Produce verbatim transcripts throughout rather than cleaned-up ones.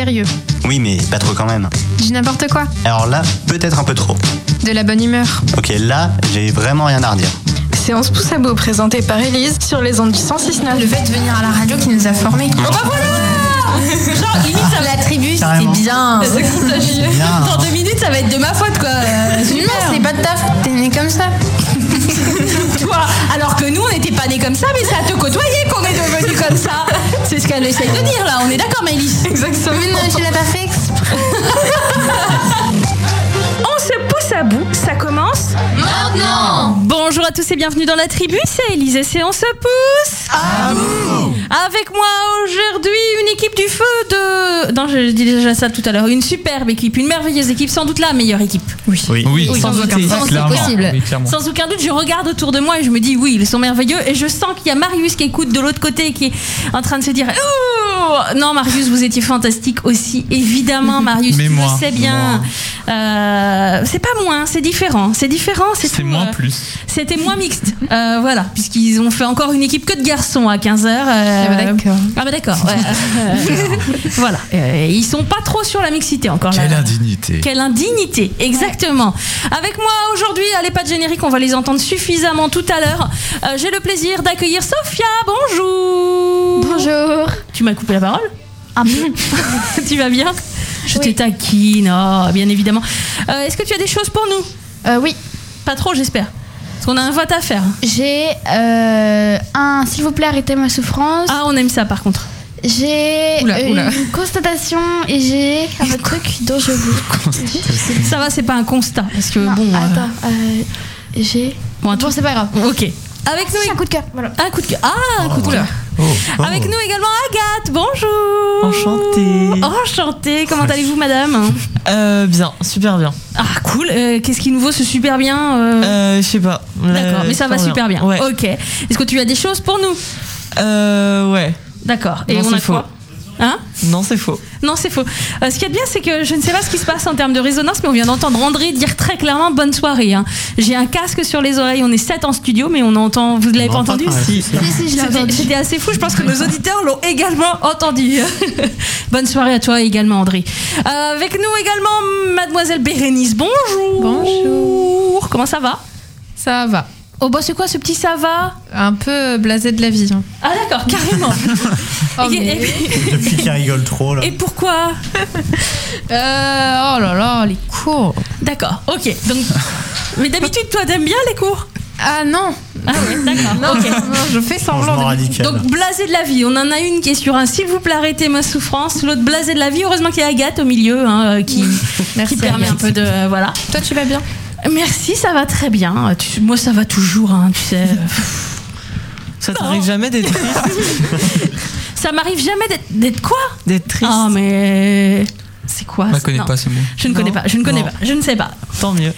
sérieux. Oui, mais pas trop quand même. Dis n'importe quoi. Alors là, peut-être un peu trop. De la bonne humeur. Ok, là, j'ai vraiment rien à redire. Séance pouce à bout présentée par Élise sur les ondes du cent six neuf. Le fait de venir à la radio qui nous a formés. Oh bah voilà. Genre, limite, ça La tribu, Carrément. c'était bien. Bien. dans deux minutes, ça va être de ma faute, quoi. Euh, Non, super. c'est pas de ta faute, t'es né comme ça. Toi, alors que nous, on n'était pas nés comme ça, mais c'est à te côtoyer qu'on est devenus comme ça. C'est ce qu'elle essaye de dire, là. On est d'accord, Maëlys? Exactement. Mais non, tu l'as pas fait exprès. On se pousse à bout, ça commence Maintenant. Bonjour à tous et bienvenue dans la tribu, c'est Élise et c'est On se pousse Ah bon. Avec moi aujourd'hui une équipe du feu de... Non, je dis déjà ça tout à l'heure. Une superbe équipe, une merveilleuse équipe, sans doute la meilleure équipe. Oui. Oui, Oui, sans sans aucun aucun doute, doute, clairement. c'est possible. Oui, clairement. Sans aucun doute, je regarde autour de moi et je me dis oui, ils sont merveilleux. Et je sens qu'il y a Marius qui écoute de l'autre côté et qui est en train de se dire oh non, Marius, vous étiez fantastique aussi. Évidemment, Marius, Mais tu moi, le sais bien. Euh, c'est pas moins, c'est différent. C'est différent. C'est, C'est tout, moins euh, plus. C'était moins mixte. Euh, voilà, puisqu'ils ont fait encore une équipe que de garçons à quinze heures. Euh, Ah bah d'accord. Ah bah d'accord. Ouais. Euh, voilà. Euh, ils sont pas trop sur la mixité encore. Quelle là. indignité. Quelle indignité, exactement. Avec moi aujourd'hui, allez, pas de générique, on va les entendre suffisamment tout à l'heure. Euh, j'ai le plaisir d'accueillir Sophia, bonjour. Bonjour. Tu m'as coupé la parole? Un peu. Tu vas bien? Je Oui. te taquine, oh, bien évidemment. Euh, est-ce que tu as des choses pour nous? Euh, oui, Pas trop, j'espère. Parce qu'on a un vote à faire. j'ai euh, un s'il vous plaît arrêtez ma souffrance. Ah, on aime ça par contre. J'ai Oula, euh, oula. une constatation et j'ai un autre truc dont je vous. Ça va, c'est pas un constat. Parce que Non, bon. euh, attends, euh, j'ai. bon, un Bon, truc- c'est pas grave. Ok. Avec nous, C'est un coup de cœur. Voilà. un coup de cœur. Ah, un coup de cœur. Oh. Avec nous également Agathe, bonjour. Enchantée. Enchantée, comment allez-vous madame? Euh, bien, super bien. Ah cool, Euh, qu'est-ce qui nous vaut ce super bien euh, Euh, je sais pas. D'accord, Euh, mais ça va super bien. Ouais. Ok, est-ce que tu as des choses pour nous? Euh, ouais. D'accord, et Non, on c'est a quoi? Hein? Non, c'est faux. Non, c'est faux. Euh, ce qu'il y a de bien, c'est que je ne sais pas ce qui se passe en termes de résonance, mais on vient d'entendre André dire très clairement bonne soirée. Hein. J'ai un casque sur les oreilles, on est sept en studio, mais on entend. Vous ne l'avez On pas entend entendu? pas, ouais. Si. Si, si, je l'ai C'était, entendu. c'était assez fou, je pense que nos auditeurs l'ont également entendu. Bonne soirée à toi également, André. Euh, avec nous également, mademoiselle Bérénice. Bonjour. Bonjour. Comment ça va? Ça va. Oh, bah, c'est quoi ce petit ça va? Un peu blasé de la vie. hein. Ah, d'accord, carrément. Oh, et, mais- et- Depuis qu'il rigole trop, là. et pourquoi? Euh, oh là là, les cours. D'accord, ok. Donc, mais d'habitude, toi, t'aimes bien les cours? Ah non. Ah, oui, d'accord. Non, ok. non, je fais semblant. Changement de- radical. Donc blasé de la vie, on en a une qui est sur un s'il vous plaît arrêtez ma souffrance, l'autre blasé de la vie, heureusement qu'il y a Agathe au milieu hein, euh, qui, Merci, qui permet Agathe. un peu de... euh, voilà. Toi, tu vas bien? Merci, ça va très bien. Tu- moi ça va toujours, hein, tu sais. Ça t'arrive jamais d'être triste? Ça m'arrive jamais d'être, d'être quoi? D'être triste? Ah mais... C'est quoi Je ne ça connais Non, pas ce mot. Je ne connais Non. pas, je ne connais Non. pas, je ne sais pas. Tant mieux.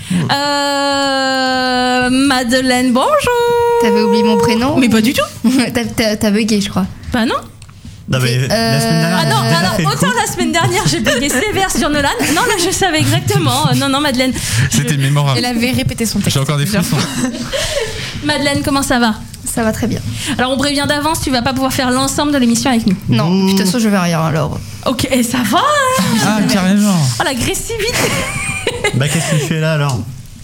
Euh... Madeleine, bonjour. T'avais oublié mon prénom? Mais pas du tout. T'as- T'as t'as bugué, je crois. Bah non. Non, mais la semaine dernière, Ah non, j'ai déjà alors fait le autant coup. la semaine dernière j'ai bugué sévère sur Nolan. Non là je savais exactement. Euh, Non non Madeleine. Je- C'était mémorable. Elle avait répété son texte. J'ai encore des frissons. Madeleine, comment ça va? Ça va très bien. Alors on prévient d'avance, tu vas pas pouvoir faire l'ensemble de l'émission avec nous. Non, Ouh. de toute façon, je vais rien alors. Ok, et ça va hein? Ah, carrément. Oh l'agressivité. Bah, qu'est-ce que tu fais là, alors?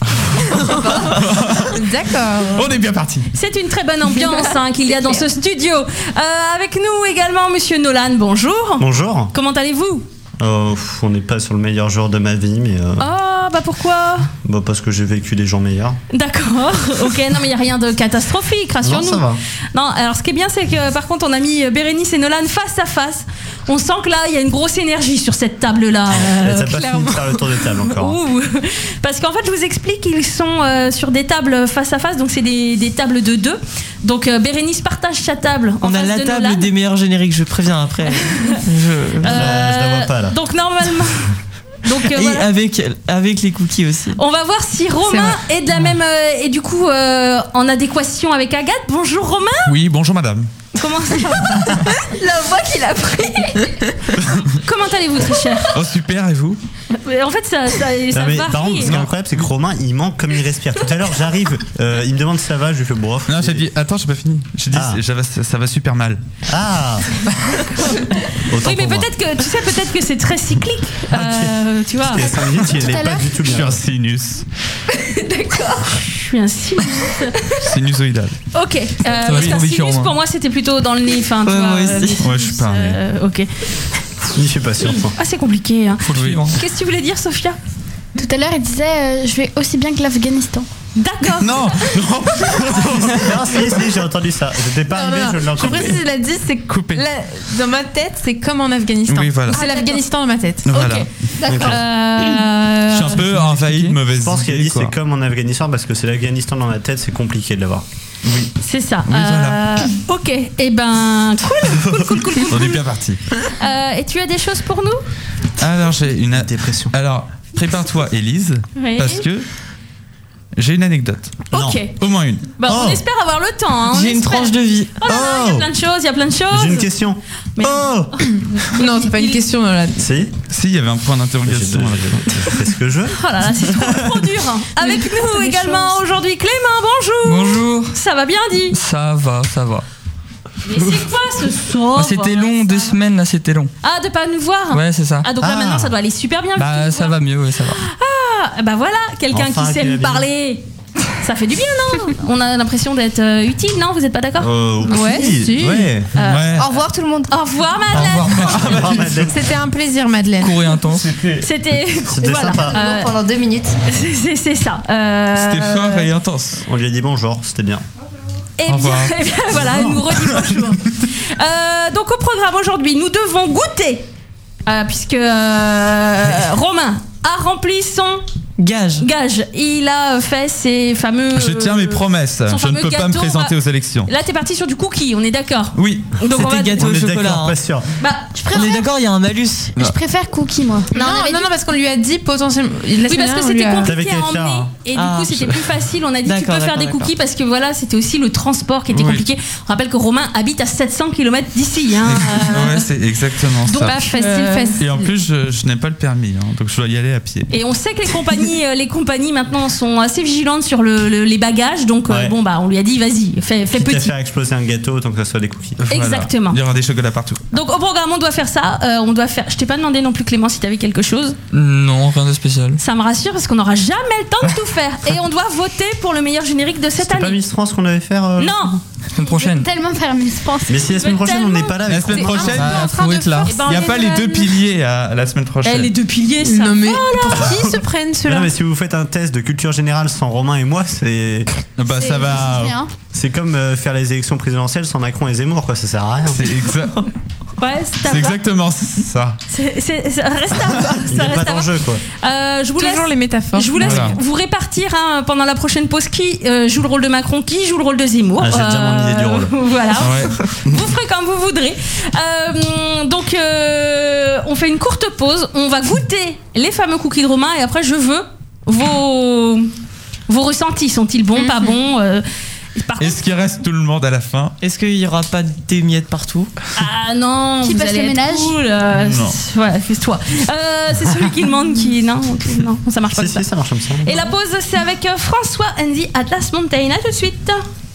D'accord. On est bien parti. C'est une très bonne ambiance hein, qu'il y a dans ce studio. Euh, avec nous également Monsieur Nolan, bonjour. Bonjour. Comment allez-vous? Oh, pff, on n'est pas sur le meilleur jour de ma vie, mais euh, Ah bah pourquoi? bah, parce que j'ai vécu des jours meilleurs. D'accord, ok, non mais il n'y a rien de catastrophique, Non, rassure-nous. ça va. Non, alors ce qui est bien, c'est que par contre, on a mis Bérénice et Nolan face à face. On sent que là, il y a une grosse énergie sur cette table-là. euh, Ça n'a pas fini clairement. de faire le tour de table encore. Ouh. Parce qu'en fait, je vous explique qu'ils sont euh, sur des tables face à face, donc c'est des, des tables de deux. Donc euh, Bérénice partage sa table. en On a face la de table Nolan. des meilleurs génériques, je préviens après. Je... Je la- je la vois pas, là. Donc normalement. Donc euh, Et voilà. avec, avec les cookies aussi. On va voir si Romain est de la même euh, et du coup euh, en adéquation avec Agathe. Bonjour Romain. Oui, bonjour madame. Comment ça La voix qu'il a pris. Comment allez-vous très cher? Oh super, et vous? Mais en fait, ça, ça, ça Non, mais varie. par contre, ce qui est incroyable, c'est que Romain, il manque comme il respire. Tout à l'heure, j'arrive, euh, il me demande si ça va, je lui fais bof. Non, j'ai dit, attends, j'ai pas fini. J'ai dit, Ah. ça, va, ça va super mal. Ah Autant Oui, mais pour moi. peut-être que tu sais, peut-être que c'est très cyclique. Euh, tu vois, Il y a cinq minutes, il Tout n'est à pas l'heure. du tout Je suis bien. un sinus. je suis un sinus. Sinusoïdal. Ok. Euh, parce va qu'un bien vite, sinus Romain. pour moi c'était plutôt dans le nez. Enfin, tu Ouais, vois, moi euh, aussi. les Ouais, je suis sinus, pareil. euh, ok. Il fait pas sûr. Ah, c'est compliqué. Hein. Faut le Oui. suivre. Qu'est-ce que tu voulais dire, Sophia? Tout à l'heure, il disait euh, je vais aussi bien que l'Afghanistan. D'accord. Non, non. Non, si, si, j'ai entendu ça. J'étais pas Non, arrivé, non, je l'ai Je entendu. précise, il a dit, c'est Coupé. la- dans ma tête, c'est comme en Afghanistan. Oui, voilà. C'est l'Afghanistan dans ma tête. Voilà. Ok. D'accord. Euh, Je suis un peu envahi de mauvaises Je pense qu'il a dit idées, quoi. c'est comme en Afghanistan parce que c'est l'Afghanistan dans la tête, c'est compliqué de l'avoir. Oui, C'est ça. Oui, voilà. Euh, ok. Et ben, cool, cool, cool, cool, cool. on est bien parti. Euh, et tu as des choses pour nous? Alors, j'ai une. Dépression. Alors, prépare-toi, Élise, Oui. parce que j'ai une anecdote. Ok. Au moins une. Bah, Oh. on espère avoir le temps. Hein, on J'ai une espère. tranche de vie. Oh là là, il y a Oh. plein de choses, il y a plein de choses. J'ai une question. Mais- Oh Non, c'est pas une question. Là. Si Si, il y avait un point J'ai d'interrogation. à la fin. je fais ce que je veux. Oh là là, c'est trop, trop dur. Avec nous également aujourd'hui Clément, bonjour. Bonjour. Ça va bien dit? Ça va, ça va. Mais c'est quoi ce son? Ah, c'était long, deux semaines là, c'était long. Ah, de pas nous voir? Ouais, c'est ça. Ah, donc là Ah. maintenant ça doit aller super bien. vu que Bah, tu ça vois. va mieux, ouais, ça va. Ah, bah voilà, quelqu'un Enfin, qui sait qui va nous bien. parler. Ça fait du bien, non? On a l'impression d'être euh, utile, non? Vous êtes pas d'accord? Euh, Ouais, si. Ouais. Euh, Ouais. Au revoir tout le monde. Au revoir, Au Madeleine. revoir, Oh, Madeleine. C'était un plaisir, Madeleine. court et intense. C'était. C'était voilà. sympa. Euh, Pendant deux minutes. c'est- c'est c'est ça. Euh, C'était fort et intense. On lui a dit bonjour, c'était bien. Eh Au bien, revoir. eh bien, voilà, elle nous redit bonjour. Euh, donc au programme aujourd'hui, nous devons goûter, euh, puisque euh, Romain a rempli son Gage. gage. Il a fait ses fameux. Je tiens mes promesses. son Je ne fameux peux pas me gâteau, présenter euh, aux élections. Là, t'es parti sur du cookie, on est d'accord. Oui. Donc on va. C'était gâteau On au est chocolat. d'accord, hein. pas sûr. Bah, Je On préfère, est d'accord, il y a un malus. je préfère cookie, moi. Non, avait non, dit- non, parce qu'on lui a dit potentiellement. La oui, semaine parce que dernière, on c'était lui a- compliqué T'avais à qu'à faire, emmener. hein. Et du Ah, coup, c'était je- plus facile. On a dit tu D'accord, peux faire d'accord, des d'accord. cookies parce que voilà, c'était aussi le transport qui était Oui. compliqué. On rappelle que Romain habite à sept cents kilomètres d'ici. Hein. Euh, Ouais, c'est exactement donc, ça. Pas facile, Euh, facile. Et en plus, je, je n'ai pas le permis, hein, donc je dois y aller à pied. Et on sait que les compagnies, euh, les compagnies maintenant sont assez vigilantes sur le, le- les bagages. Donc, euh, Ouais. bon, bah, on lui a dit, vas-y, fais, fais Quitte à petit. faire exploser un gâteau autant que ça soit des cookies. Voilà. Exactement. Il y aura des chocolats partout. Donc, au programme, on doit faire ça. Euh, on doit faire. Je t'ai pas demandé non plus, Clément, si t'avais quelque chose. Non, rien de spécial. Ça me rassure parce qu'on n'aura jamais le temps de tout faire. Et on doit voter pour le meilleur générique de cette C'était pas année. Miss France qu'on devait faire euh, Non. Semaine prochaine. Tellement faire Miss France. Mais si la semaine Mais prochaine on tellement. n'est pas là La avec semaine Romain. prochaine, Ah, en train faut de être là. Eh ben, il n'y a on pas est les là. deux piliers à la semaine prochaine. Eh, les deux piliers, ça. Non, mais pour qui se prennent Non, ceux-là mais si vous faites un test de culture générale sans Romain et moi, c'est Bah, ça va. Bien. c'est comme euh, faire les élections présidentielles sans Macron et Zemmour, quoi. Ça sert à rien. C'est exa- Ouais, c'est à c'est voir. exactement ça. C'est- c'est- ça reste à voir. Il n'y Ça a pas reste à voir. d'enjeu, quoi. Euh, je vous laisse. Toujours les métaphores. Je vous laisse Voilà. vous répartir hein, pendant la prochaine pause qui euh, joue le rôle de Macron, qui joue le rôle de Zemmour. Ah, j'ai déjà mon idée du rôle. Voilà. Ouais. Vous ferez comme vous voudrez. Euh, donc, euh, on fait une courte pause. On va goûter les fameux cookies de Romain et après, je veux vos, vos ressentis. Sont-ils bons, pas bons euh, par contre- Est-ce qu'il reste tout le monde à la fin? Est-ce qu'il y aura pas des miettes partout? Ah non, Qui vous passe allez le être ménage cool, euh, Non. c'est- Ouais, c'est toi. Euh, c'est celui qui demande qui. Non, non, ça marche pas Si, comme ça. si, ça marche comme ça. Et la pause, c'est avec euh, François and the Atlas Mountain. À tout de suite.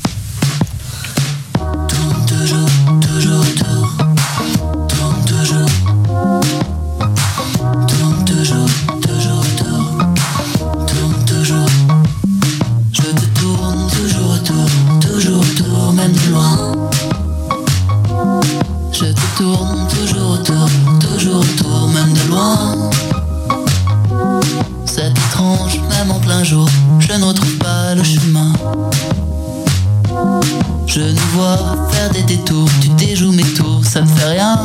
Je te tourne toujours autour, toujours autour, même de loin. Je te tourne toujours autour, toujours autour, même de loin. C'est étrange, même en plein jour, je ne retrouve pas le chemin. Je nous vois faire des détours, tu déjoues mes tours, ça ne fait rien.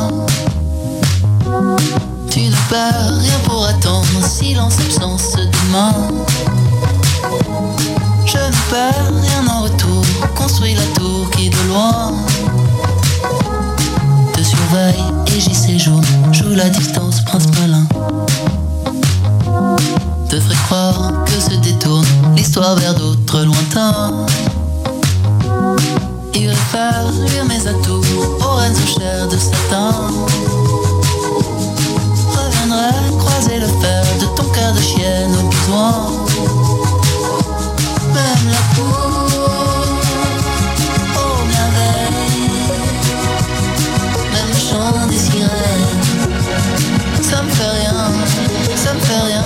Tu ne perds rien pour attendre, silence, absence, demain. Je ne perds rien en retour, construis la tour qui de loin te surveille et j'y séjourne, joue la distance, prince malin. Te ferai croire que se détourne l'histoire vers d'autres lointains. Irai faire luire mes atouts aux reines aux chairs de satin. Reviendrai croiser le fer de chant des sirènes. Ça me fait rien, ça me fait rien.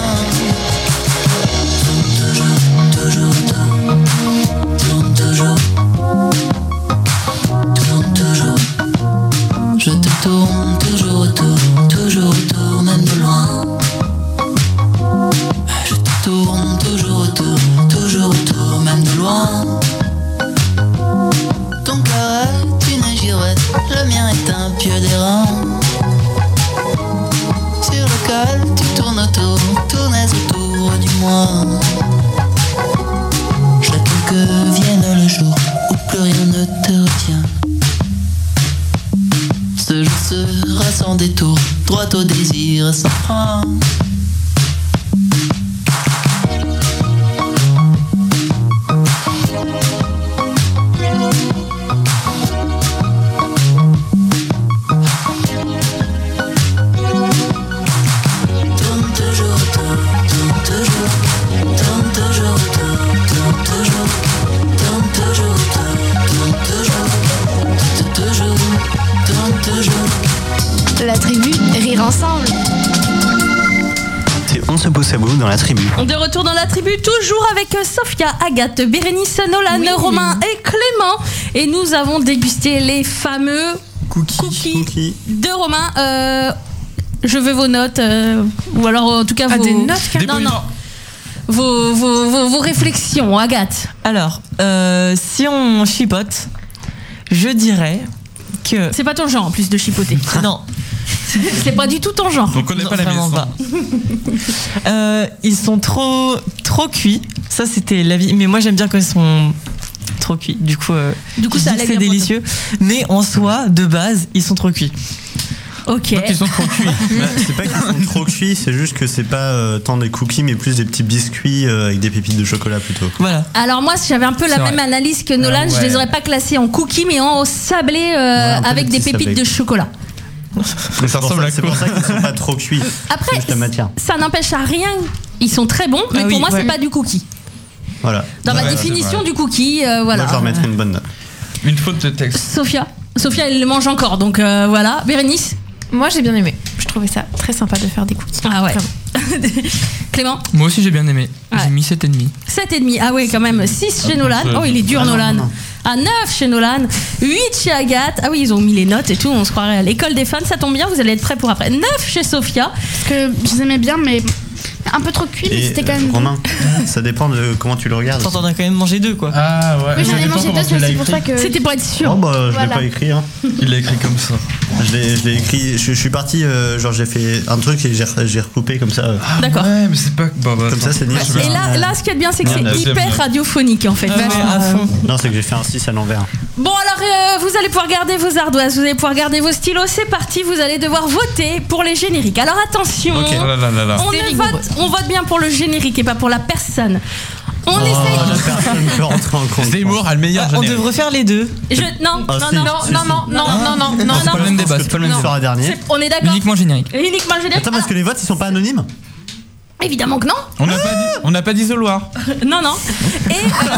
Toujours, toujours, tourne toujours, tourne toujours. Je te tourne toujours autour, toujours autour, même de loin. Je te tourne toujours autour, toujours autour, même de loin. Ton cœur est une girouette, le mien est un pieu d'airain. Sur lequel tu tournes autour, tournes autour du moi. J'attends que vienne le jour où plus rien ne te retient. Ce jour sera sans détour, droit au désir sans frein. La tribu rire ensemble. C'est On se pousse à bout dans la tribu. De retour dans la tribu, toujours avec Sophia, Agathe, Bérénice, Nolan, Oui. Romain et Clément. Et nous avons dégusté les fameux Cookies. cookies Cookies. de Romain. Euh, je veux vos notes, euh, ou alors en tout cas Ah, vos... des notes, Non, non. Vos, vos, vos, vos réflexions, Agathe. Alors, euh, si on chipote, je dirais que. C'est pas ton genre en plus de chipoter. Non, C'est pas du tout ton genre. On connaît non, pas la vraiment maison. pas. Euh, ils sont trop, trop cuits. Ça, c'était l'avis. Mais moi, j'aime bien quand ils sont trop cuits. Du coup, euh, Du coup, je ça dis que allait c'est bien pour délicieux. Mais en soi, de base, ils sont trop cuits. Ok. Donc ils sont trop cuits. Bah, c'est pas qu'ils sont trop cuits, c'est juste que c'est pas euh, tant des cookies, mais plus des petits biscuits euh, avec des pépites de chocolat plutôt. Voilà. Alors moi, si j'avais un peu la C'est même vrai. analyse que Nolan, Ah je ouais. les aurais pas classés en cookies, mais en sablés euh, Ouais, un peu avec des des petits pépites sablés. de chocolat. Mais ça C'est pour ressemble ça- à C'est quoi pour ça qu'ils sont pas trop cuits. Après, C'est juste la matière. ça n'empêche à rien. Ils sont très bons, mais Ah pour oui, moi, ouais. c'est pas du cookie. Voilà. Dans ma Ouais, définition c'est vrai. du cookie, euh, voilà. Moi, je leur mettrais une bonne note. Une faute de texte. Sophia, Sophia, elle le mange encore, donc euh, voilà. Bérénice. Moi, j'ai bien aimé. Je trouvais ça très sympa de faire des cookies. Ah ouais. Vraiment. Clément, Moi aussi j'ai bien aimé. Ouais. J'ai mis sept virgule cinq. sept virgule cinq. Ah ouais, quand même. six chez Nolan. c'est- Oh, il est dur, Ah non, Nolan. non, non. À neuf chez Nolan. huit chez Agathe. Ah oui, ils ont mis les notes et tout. On se croirait à l'école des fans. Ça tombe bien, vous allez être prêts pour après. neuf chez Sophia. Parce que je les aimais bien, mais un peu trop cuit, mais Et c'était quand euh, même. Romain, ça dépend de comment tu le regardes. T'en as quand même mangé deux, quoi. Ah ouais. Oui, j'en ai dépend mangé comment deux, tu l'as c'est pour écrit. ça que. C'était pour être sûr. Oh bah je Voilà. l'ai pas écrit hein. Il l'a écrit comme ça. Je l'ai, je l'ai écrit, je, je suis parti, euh, genre j'ai fait un truc et j'ai, j'ai recoupé comme ça. euh. D'accord. Ouais, mais c'est pas. Bah, bah, Comme ça, attends. c'est nul. Je vais- Et là, là, ce qui est bien, c'est que Merde, c'est deuxième hyper note. radiophonique en fait. Ouais, Vachement, à euh, fond. Non, c'est que j'ai fait un six à l'envers. Bon alors euh, vous allez pouvoir garder vos ardoises, vous allez pouvoir garder vos stylos, c'est parti, vous allez devoir voter pour les génériques. Alors attention, Oh là là là là. on, C'est ne rigoureux. vote, on vote bien pour le générique et pas pour la personne. On Oh, essaye. la personne peut rentrer en compte. Zemmour a le meilleur Ah, on générique. devrait faire les deux. Je, non, Ah, non, si, non, si, Non, si. non, non, non, non, non, non, C'est pas le même débat, Parce c'est que pas le même tout débat. sera dernier. C'est- on est d'accord. Uniquement générique. Uniquement le générique. Attends, parce que les votes ils sont pas anonymes. Évidemment que non. On n'a pas dit- on n'a pas d'isoloir. Non, non. Et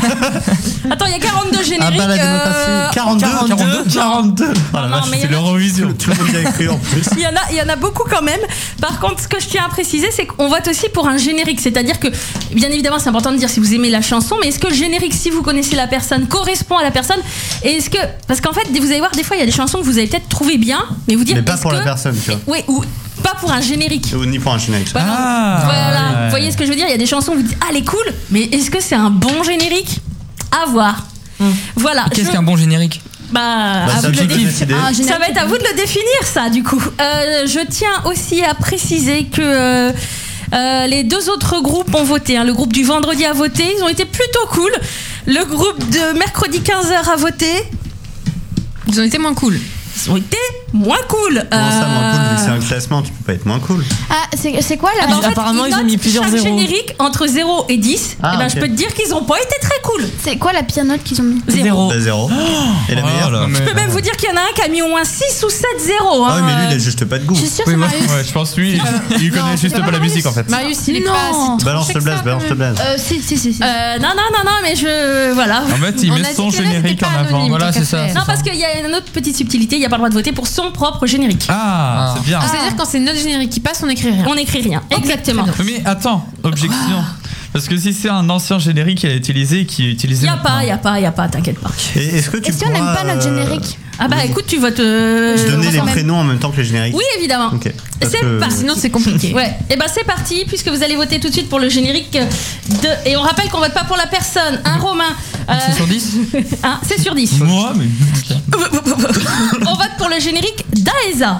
euh, attends, il y a quarante-deux Ah génériques. bah la euh, démocratie. quarante-deux quarante-deux. quarante-deux Oh la Non, vache, mais il y c'est en a- l'Eurovision. Tout le monde y a écrit en plus. Il y, en a, il y en a beaucoup quand même. Par contre, ce que je tiens à préciser, c'est qu'on vote aussi pour un générique. C'est-à-dire que, bien évidemment, c'est important de dire si vous aimez la chanson, mais est-ce que le générique, si vous connaissez la personne, correspond à la personne? Et est-ce que. Parce qu'en fait, vous allez voir, des fois, il y a des chansons que vous avez peut-être trouvées bien, mais vous dire. Mais pas est-ce pour la que- personne, tu vois. Oui, ou pas pour un générique. Ou ni pour un générique. Voilà. Ah, Voilà. ouais. Vous voyez ce que je veux dire? Il y a des chansons où vous dites, ah, elle est cool, mais est-ce que c'est un bon générique? À voir. Voilà. Qu'est-ce Je- qu'un bon générique? Bah, Bah, à ça, vous de tu le peux définir. décider. Ah, génial. Ça va être à vous de le définir, ça, du coup. Euh, je tiens aussi à préciser que euh, euh, les deux autres groupes ont voté. hein. Le groupe du vendredi a voté, ils ont été plutôt cool. Le groupe de mercredi quinze heures a voté, Ils ont été moins cool. ils ont été moins cool. Comment ça, moins cool, vu que c'est Euh, un classement, tu peux pas être moins cool. Ah, c'est c'est quoi la. ah bah, en fait, Apparemment, ils ont notent mis plusieurs chaque zéros. générique entre zéro et dix. Ah, et ben, ok. je peux te dire qu'ils ont pas été très cool. C'est quoi la pire note qu'ils ont mis? Zéro. Bah, zéro. Et la Oh meilleure là. Je peux même vous dire qu'il y en a un qui a mis au moins six ou sept zéros. Ah hein. oui, mais lui, il a juste pas de goût. Je suis sûre Oui, c'est moi- Marius. Ouais, je pense lui, il connaît juste pas la musique en fait. Marius, il est Non. pas si Balance tranché le que blaze, ça, balance quand le même. blaze. Euh, si, si, si. si. Euh, non, non, non, non, mais je. Voilà. En fait, il On met a son dit que là, générique c'était en pas avant. anonyme, Voilà, tant c'est qu'à ça. faire. Non, parce qu'il y a une autre petite subtilité, il n'y a pas le droit de voter pour son propre générique. Ah, c'est bien. Ah, c'est-à-dire quand c'est notre générique qui passe, on n'écrit rien. On n'écrit rien, Ok, exactement. très Mais attends, objection. Parce que si c'est un ancien générique qu'il a utilisé et qui est utilisé. Y a maintenant- pas, y a pas, y a pas, t'inquiète pas. Et est-ce que tu Et si on pourras, n'aime pas notre euh, générique? Ah bah écoute, tu votes. Euh, donner les quand même. prénoms en même temps que les génériques? Oui, évidemment. Ok. Parce C'est que- parti. Sinon, c'est compliqué. Ouais, et ben c'est parti, puisque vous allez voter tout de suite pour le générique de. Et on rappelle qu'on vote pas pour la personne, un Romain. euh, C'est sur dix hein, c'est sur dix. Moi, mais. On vote pour le générique d'Aesa.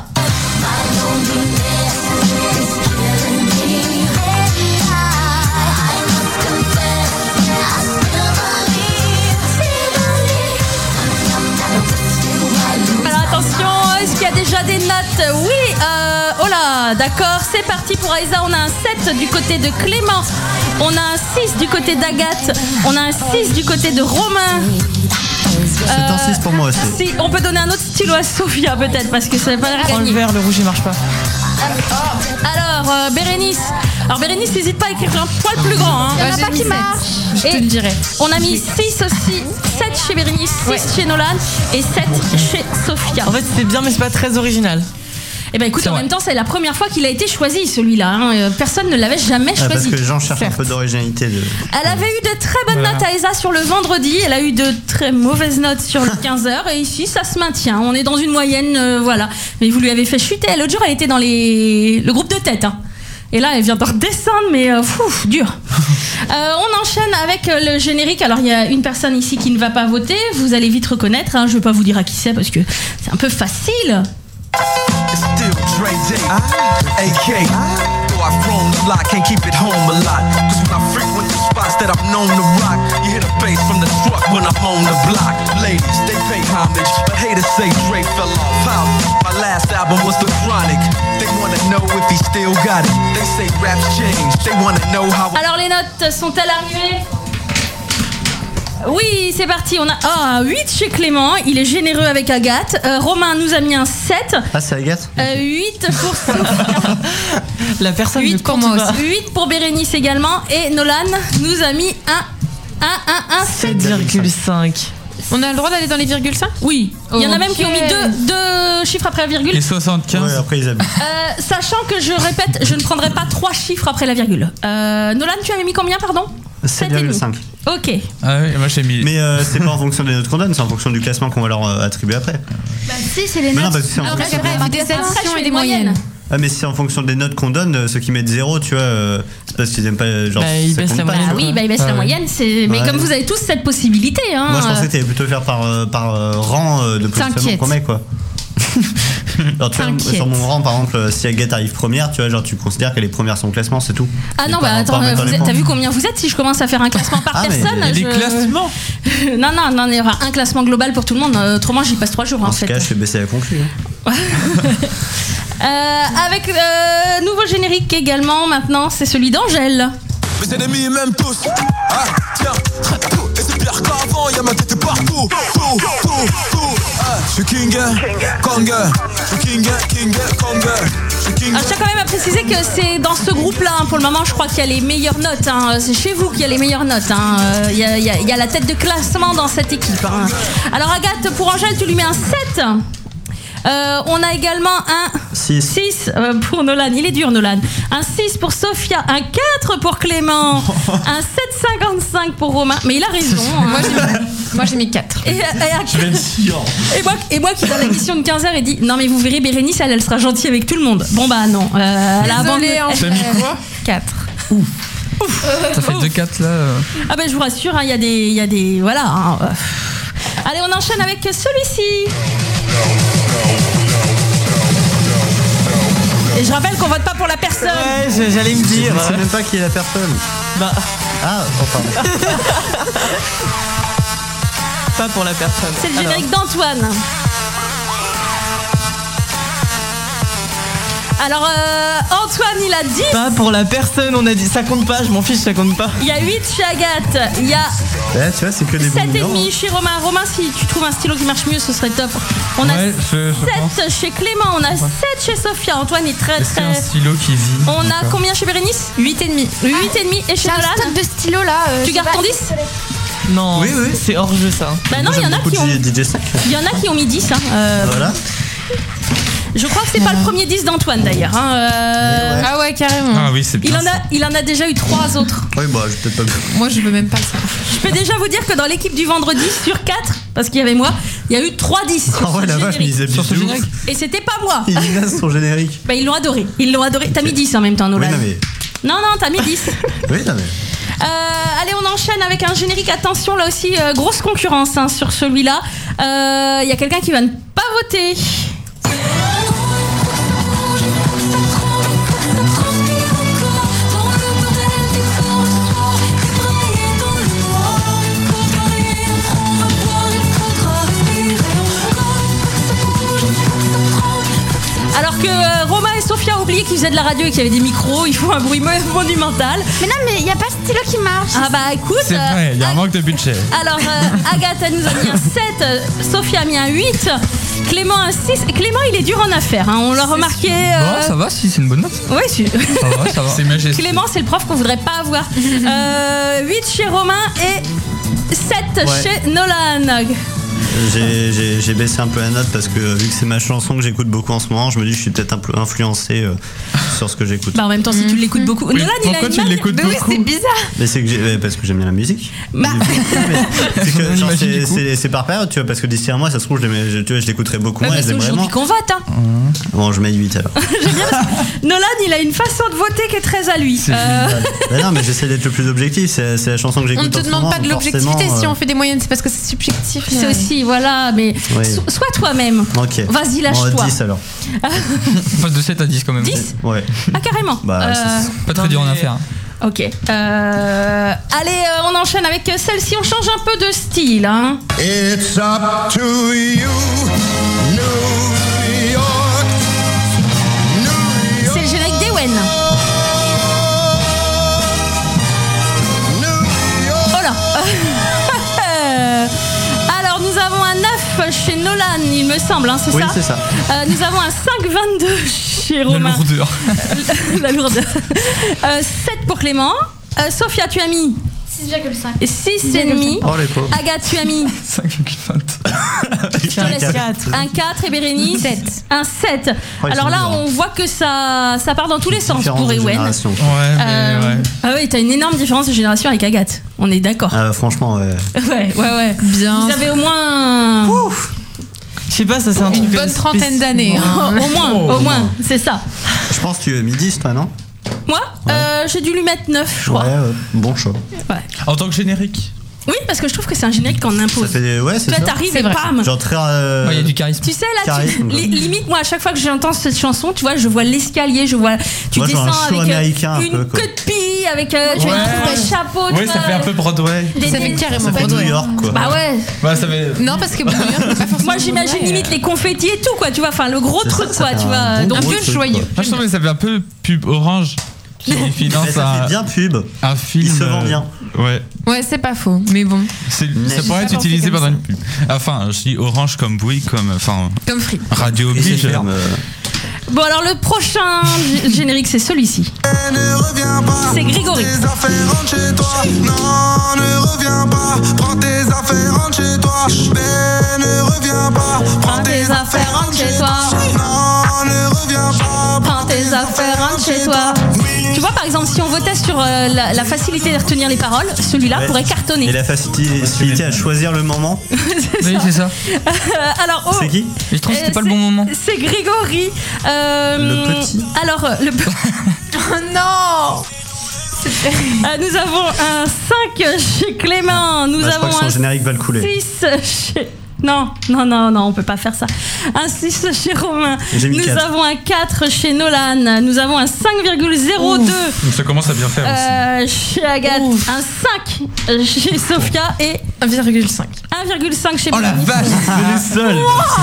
Alors attention, est-ce qu'il y a déjà des notes? Oui, euh, oh là, d'accord, c'est parti pour Aesa. On a un sept du côté de Clément, on a un six du côté d'Agathe, on a un six du côté de Romain. C'est un six pour moi aussi. Si, on peut donner un autre stylo à Sophia peut-être, parce que ça va pas l'air Prends le gagné. vert, le rouge il marche pas. Alors, euh, Bérénice. Alors, Bérénice, n'hésite pas à écrire un poil plus grand. Hein. Ouais, en a j'ai pas mis qui sept. marche. Je te Et le dirai. On a mis six aussi, sept chez Bérénice, six Ouais. chez Nolan et sept chez Sophia. En fait, c'est bien, mais c'est pas très original. Et ben écoute, C'est en vrai. même temps, c'est la première fois qu'il a été choisi celui-là. Hein. Euh, Personne ne l'avait jamais Ah, parce choisi. que les gens cherchent un peu d'originalité. De... Elle avait eu de très bonnes Voilà. notes à Aesa sur le vendredi. Elle a eu de très mauvaises notes sur le quinze heures. Et ici, ça se maintient. On est dans une moyenne, euh, voilà. Mais vous lui avez fait chuter. L'autre jour, elle était dans les... le groupe de tête. Hein. Et là, elle vient de redescendre, mais euh, fouf, dur. Euh, on enchaîne avec euh, le générique. Alors, il y a une personne ici qui ne va pas voter. Vous allez vite reconnaître. Hein. Je ne vais pas vous dire à qui c'est parce que c'est un peu facile. Still Dre J, A K. Though I've grown a lot, can't keep it home a lot. Cause when I frequent the spots that I've known to rock, you hear the bass from the truck when I'm on the block. Ladies, they pay homage, but haters say Dre fell off. How? My last album was The Chronic. They wanna know if he still got it. They say raps changed, they wanna know how. Alors, les notes sont-elles arrivées? Oui, c'est parti. On a oh, un huit chez Clément. Il est généreux avec Agathe. Euh, Romain nous a mis un sept. Ah, c'est Agathe? Euh, huit pour Sophia. La personne ne huit pour compte moi pas. aussi. huit pour Bérénice également. Et Nolan nous a mis un, un, un, un sept virgule cinq. On a le droit d'aller dans les virgules cinq? Oui. Il y en a même qui ont mis Ok. deux, deux chiffres après la virgule. Et soixante-quinze. Ouais, après ils abusent. Euh, sachant que je répète, je ne prendrai pas trois chiffres après la virgule. Euh, Nolan, tu avais mis combien, pardon? sept virgule cinq. Ok. Ah oui, moi j'ai mis. Mais euh, c'est pas en fonction des notes qu'on donne, c'est en fonction du classement qu'on va leur euh, attribuer après. Bah si, c'est les Mais non, notes. parce que c'est en Après, fonction. c'est vrai, des Après, je additions fais et des une moyennes. moyenne. Ah, mais si c'est en fonction des notes qu'on donne, euh, ceux qui mettent zéro, tu vois, euh, c'est parce qu'ils aiment pas. Genre, Bah, ils ça baissent compte la pas, moyenne. tu Ah vois. oui, bah il baisse Ah la ouais. moyenne. C'est... Mais Ouais. comme vous avez tous cette possibilité, hein. Moi je pensais euh, que t'allais plutôt faire par, euh, par euh, rang euh, de positionnement T'inquiète. qu'on met, quoi. Alors, tu vois, T'inquiète. sur mon rang, par exemple, euh, si Agathe arrive première, tu vois, genre tu considères qu'elle est première sur le classement, c'est tout. Ah Et non, pas- bah pas attends, en mettant vous les êtes- points. t'as vu combien vous êtes? Si je commence à faire un classement par Ah, mais personne, il y a Des je- classements. non, non, non, il y aura un classement global pour tout le monde. euh, Autrement, j'y passe trois jours Dans en ce fait. cas, je fais baisser la conclue. hein. Euh, avec euh, nouveau générique également maintenant, c'est celui d'Angèle. Mes ennemis ils m'aiment tous. Ah, tiens, et c'est pire qu'avant, y'a ma tête partout. Tout, tout, tout. Ah, je suis King, Kong. Je suis King, King, Kong. Je suis King. Alors, je tiens quand même à préciser que c'est dans ce groupe-là, hein, pour le moment, je crois qu'il y a les meilleures notes. Hein. C'est chez vous qu'il y a les meilleures notes. Hein. Euh, Il y, a- il y a- il y a la tête de classement dans cette équipe. Hein. Alors, Agathe, pour Angèle, tu lui mets un sept. Euh, on a également un six. six euh, pour Nolan. Il est dur, Nolan. Un six pour Sophia. Un quatre pour Clément. Un sept virgule cinquante-cinq pour Romain. Mais il a raison. hein. Moi, j'ai mis, moi, j'ai mis quatre. Et, et- et moi, et moi qui dans l'émission de quinze heures ai dit non mais vous verrez Bérénice elle, elle sera gentille avec tout le monde. Bon bah non. Euh, elle a Désolée, abandonné- T'as mis quoi? quatre. Ça fait deux quatre là. euh. Ah ben je vous rassure, hein, il y a des, il y a des, voilà. hein, euh. Allez on enchaîne avec celui-ci. Et je rappelle qu'on vote pas pour la personne. Ouais, je- j'allais me Je dire. ne sais même pas qui est la personne. Bah, Ah, oh, pardon. pas pour la personne. C'est le Alors, générique d'Antoine. Alors euh, Antoine il a dix. Pas pour la personne, on a dit. Ça compte pas, je m'en fiche, ça compte pas. Il y a huit chez Agathe. Il y a Là, tu vois, c'est que des bons sept numéros. virgule cinq chez Romain. Romain, si tu trouves un stylo qui marche mieux, ce serait top. On a Ouais, je, je pense. sept chez Clément, on a sept chez Sophia. Antoine est très Est-ce qu'il y a un très. stylo qui vit? On a encore combien chez Bérénice? huit virgule cinq. huit virgule cinq et chez J'ai un Nolan? stock de stylos là. euh, Tu je gardes sais ton pas. dix? Non, Oui, oui. c'est hors jeu ça. Bah non, il y en a qui ont. D J cinq. Il y en a qui ont mis dix. Hein. euh, Voilà. Je crois que c'est pas le premier disque d'Antoine d'ailleurs. Hein, euh, Ah ouais, carrément. Ah oui, c'est bien. Il en, a, il en a déjà eu trois autres. Oui, bah, je peut-être pas. Moi, je veux même pas le savoir. Je peux déjà vous dire que dans l'équipe du vendredi, sur quatre, parce qu'il y avait moi, il y a eu trois disques sur Oh ouais, ce la vache, mais générique. ils Sur ce abusent de générique. Et c'était pas moi. ouf. Ils laissent son générique. Bah, ils l'ont adoré. Ils l'ont adoré. T'as mis dix en même temps, Nolan. Oui, non, mais. Non, non, t'as mis dix. Oui, non, mais. Euh, allez, on enchaîne avec un générique. Attention, là aussi, euh, grosse concurrence hein, sur celui-là. Il euh, y a quelqu'un qui va ne pas voter. Alors que euh, Romain et Sophia ont oublié qu'ils faisaient de la radio et qu'il y avait des micros, ils font un bruit monumental. Mais non, mais il n'y a pas de stylo qui marche. Ah bah écoute. C'est vrai, il y a un euh, manque de budget. Alors, euh, Agathe, elle nous a mis un sept, euh, Sophia a mis un huit, Clément un six. Clément, il est dur en affaires, hein, on l'a remarqué. euh, Ouais, ça va, si c'est une bonne note. Ouais, si. Ça va, ça va. C'est majestueux. Clément, c'est le prof qu'on voudrait pas avoir. Euh, huit chez Romain et sept Ouais. chez Nolan. J'ai- J'ai j'ai baissé un peu la note parce que vu que c'est ma chanson que j'écoute beaucoup en ce moment, je me dis que je suis peut-être un peu influencé euh, sur ce que j'écoute. Bah en même temps, si tu l'écoutes beaucoup. Oui, Nolan, il a pourquoi une tu manie- l'écoutes Mais oui, beaucoup c'est bizarre. Mais c'est que j'ai- ouais, parce que j'aime bien la musique. Bah. Mais c'est que, On genre, imagine c'est- du coup. c'est c'est par période, tu vois, parce que d'ici un mois, ça se trouve, je l'aimais- je, tu vois, je l'écouterai beaucoup Ouais, moins, mais je c'est l'aimerais aujourd'hui moins. qu'on vote. Hein. Bon, je mets huit alors. Nolan, il a une façon de voter qui est très à lui. C'est Euh, génial. Mais non, mais j'essaie d'être le plus objectif, c'est c'est la chanson que On j'écoute ne te en ce demande moment, pas de donc l'objectivité forcément, si euh, on fait des moyennes, c'est parce que c'est subjectif. c'est mais- aussi, voilà, mais Oui. so- sois toi-même. Ok. Vas-y, Bon, lâche-toi. dix alors. On passe de sept à dix quand même. dix Ouais. Ah, carrément. Bah, Euh, c'est- Pas très Non, dur en mais- affaires. Ok. Euh, allez, euh, on enchaîne avec celle-ci. On change un peu de style. Hein. It's up to you, New York. New York. C'est le générique d'Ewen. New York. Oh là. Alors, nous avons un neuf chez Nolan, il me semble, hein, c'est Oui, ça c'est ça. Euh, Nous avons un cinq vingt-deux chez La Romain. lourdeur. La lourdeur. Euh, sept pour Clément. Euh, Sophia, tu as mis six virgule cinq. six virgule cinq. Oh les pauvres. Agathe, tu as mis cinq virgule vingt. je te laisse quatre. un quatre et Bérénice sept. un sept. Oh, ils Alors sont là, durs, hein. on voit que ça, ça part dans tous les sens Différence pour de Ewen. génération. Ouais, mais Euh, ouais. Ah oui, t'as une énorme différence de génération avec Agathe. On est d'accord. Euh, franchement, ouais. Ouais, ouais, ouais. Bien. Vous avez au moins. Je sais pas, ça c'est un truc. Une bonne euh, trentaine spécial. d'années. hein. au moins, Oh. au moins, c'est ça. Je pense que tu as mis dix, toi, non? Moi, euh, j'ai dû lui mettre neuf, je crois. Ouais, ouais, bon choix. Ouais. En tant que générique. Oui, parce que je trouve que c'est un générique qu'on Ça impose. fait. Ouais, c'est Là, ça. t'arrives C'est et vrai. pam. Genre très. euh, Ouais, il y a du charisme. Tu sais, là, tu- Charisme, quoi. li- limite, moi, à chaque fois que j'entends cette chanson, tu vois, je vois l'escalier, je vois. Tu Moi, je vois descends un show avec euh, américain un une peu, quoi. queue de pie, avec euh, tu Ouais. vois, un chapeau. tu Oui, ça vois, fait un peu Broadway. des- Ça des- fait carrément Ça fait Broadway. New York, quoi. Bah ouais. Ouais, ça fait. Non, parce que bon, New York, c'est pas forcément Moi, j'imagine Broadway. limite les confettis et tout, quoi, tu vois, enfin, le gros C'est ça, truc, ça quoi, fait tu un vois. bon Donc, Un gros peu truc, joyeux. quoi. Moi, je trouve que ça fait un peu pub orange qui Mais finance ça un, fait bien pub. un film. Il se vend euh, bien. Ouais. Ouais, c'est pas faux, mais bon, C'est- Mais ça j'ai pourrait pas être pensé utilisé comme pendant ça. une pub. Enfin, je dis orange comme bruit, comme. Enfin, comme Free. radio Et c'est oblige. comme, euh, Bon, alors, le prochain g- générique, c'est celui-ci. Ne reviens pas. C'est Grégory. Tes affaires rentrent chez toi. Non, ne reviens pas. Prends tes affaires rentre chez toi. Ben, ne reviens pas. Prends tes affaires, rentre chez toi. Non, ne reviens pas. Prends tes affaires, rentre chez toi. Tu vois, par exemple, si on votait sur euh, la, la facilité de retenir les paroles, celui-là ouais. pourrait cartonner. Et la facilité facilité à choisir le moment. Oui, c'est ça. Euh, alors, oh, C'est qui? Et je trouve que c'était euh, pas le bon moment. C'est Grégory. Euh, Le petit. Alors, euh, le pe- Oh non. euh, nous avons un cinq chez Clément. Nous Bah, je crois avons que son un générique va le couler. six chez. Non, non, non, non, on peut pas faire ça. Un six chez Romain. J'ai mis Nous quatre. avons un quatre chez Nolan. Nous avons un cinq virgule zéro deux Ça commence à bien faire aussi. euh, chez Agathe. Un cinq chez Sophia et un virgule cinq. un virgule cinq chez Oh la Bérénice. vache, c'est les seuls.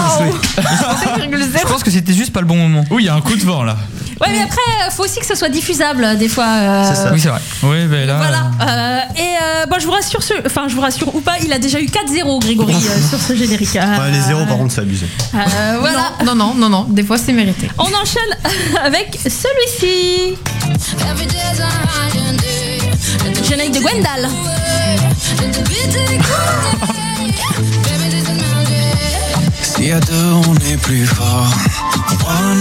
Je pense que c'était juste pas le bon moment. Oui, il y a un coup de vent là. Ouais, mais après, euh, faut aussi que ce soit diffusable des fois. euh, C'est ça. Oui, c'est vrai. Oui, ben là. Voilà. Euh, et euh, bon, je vous rassure, ce- enfin, je vous rassure ou pas, il a déjà eu quatre zéro, Grégory, euh, sur ce générique. Euh, Ouais, les zéros, par contre, c'est abusé. euh, voilà. Non, non, non, non, des fois c'est mérité. On enchaîne avec celui-ci. Générique de Gwendal. Si à deux on est plus fort,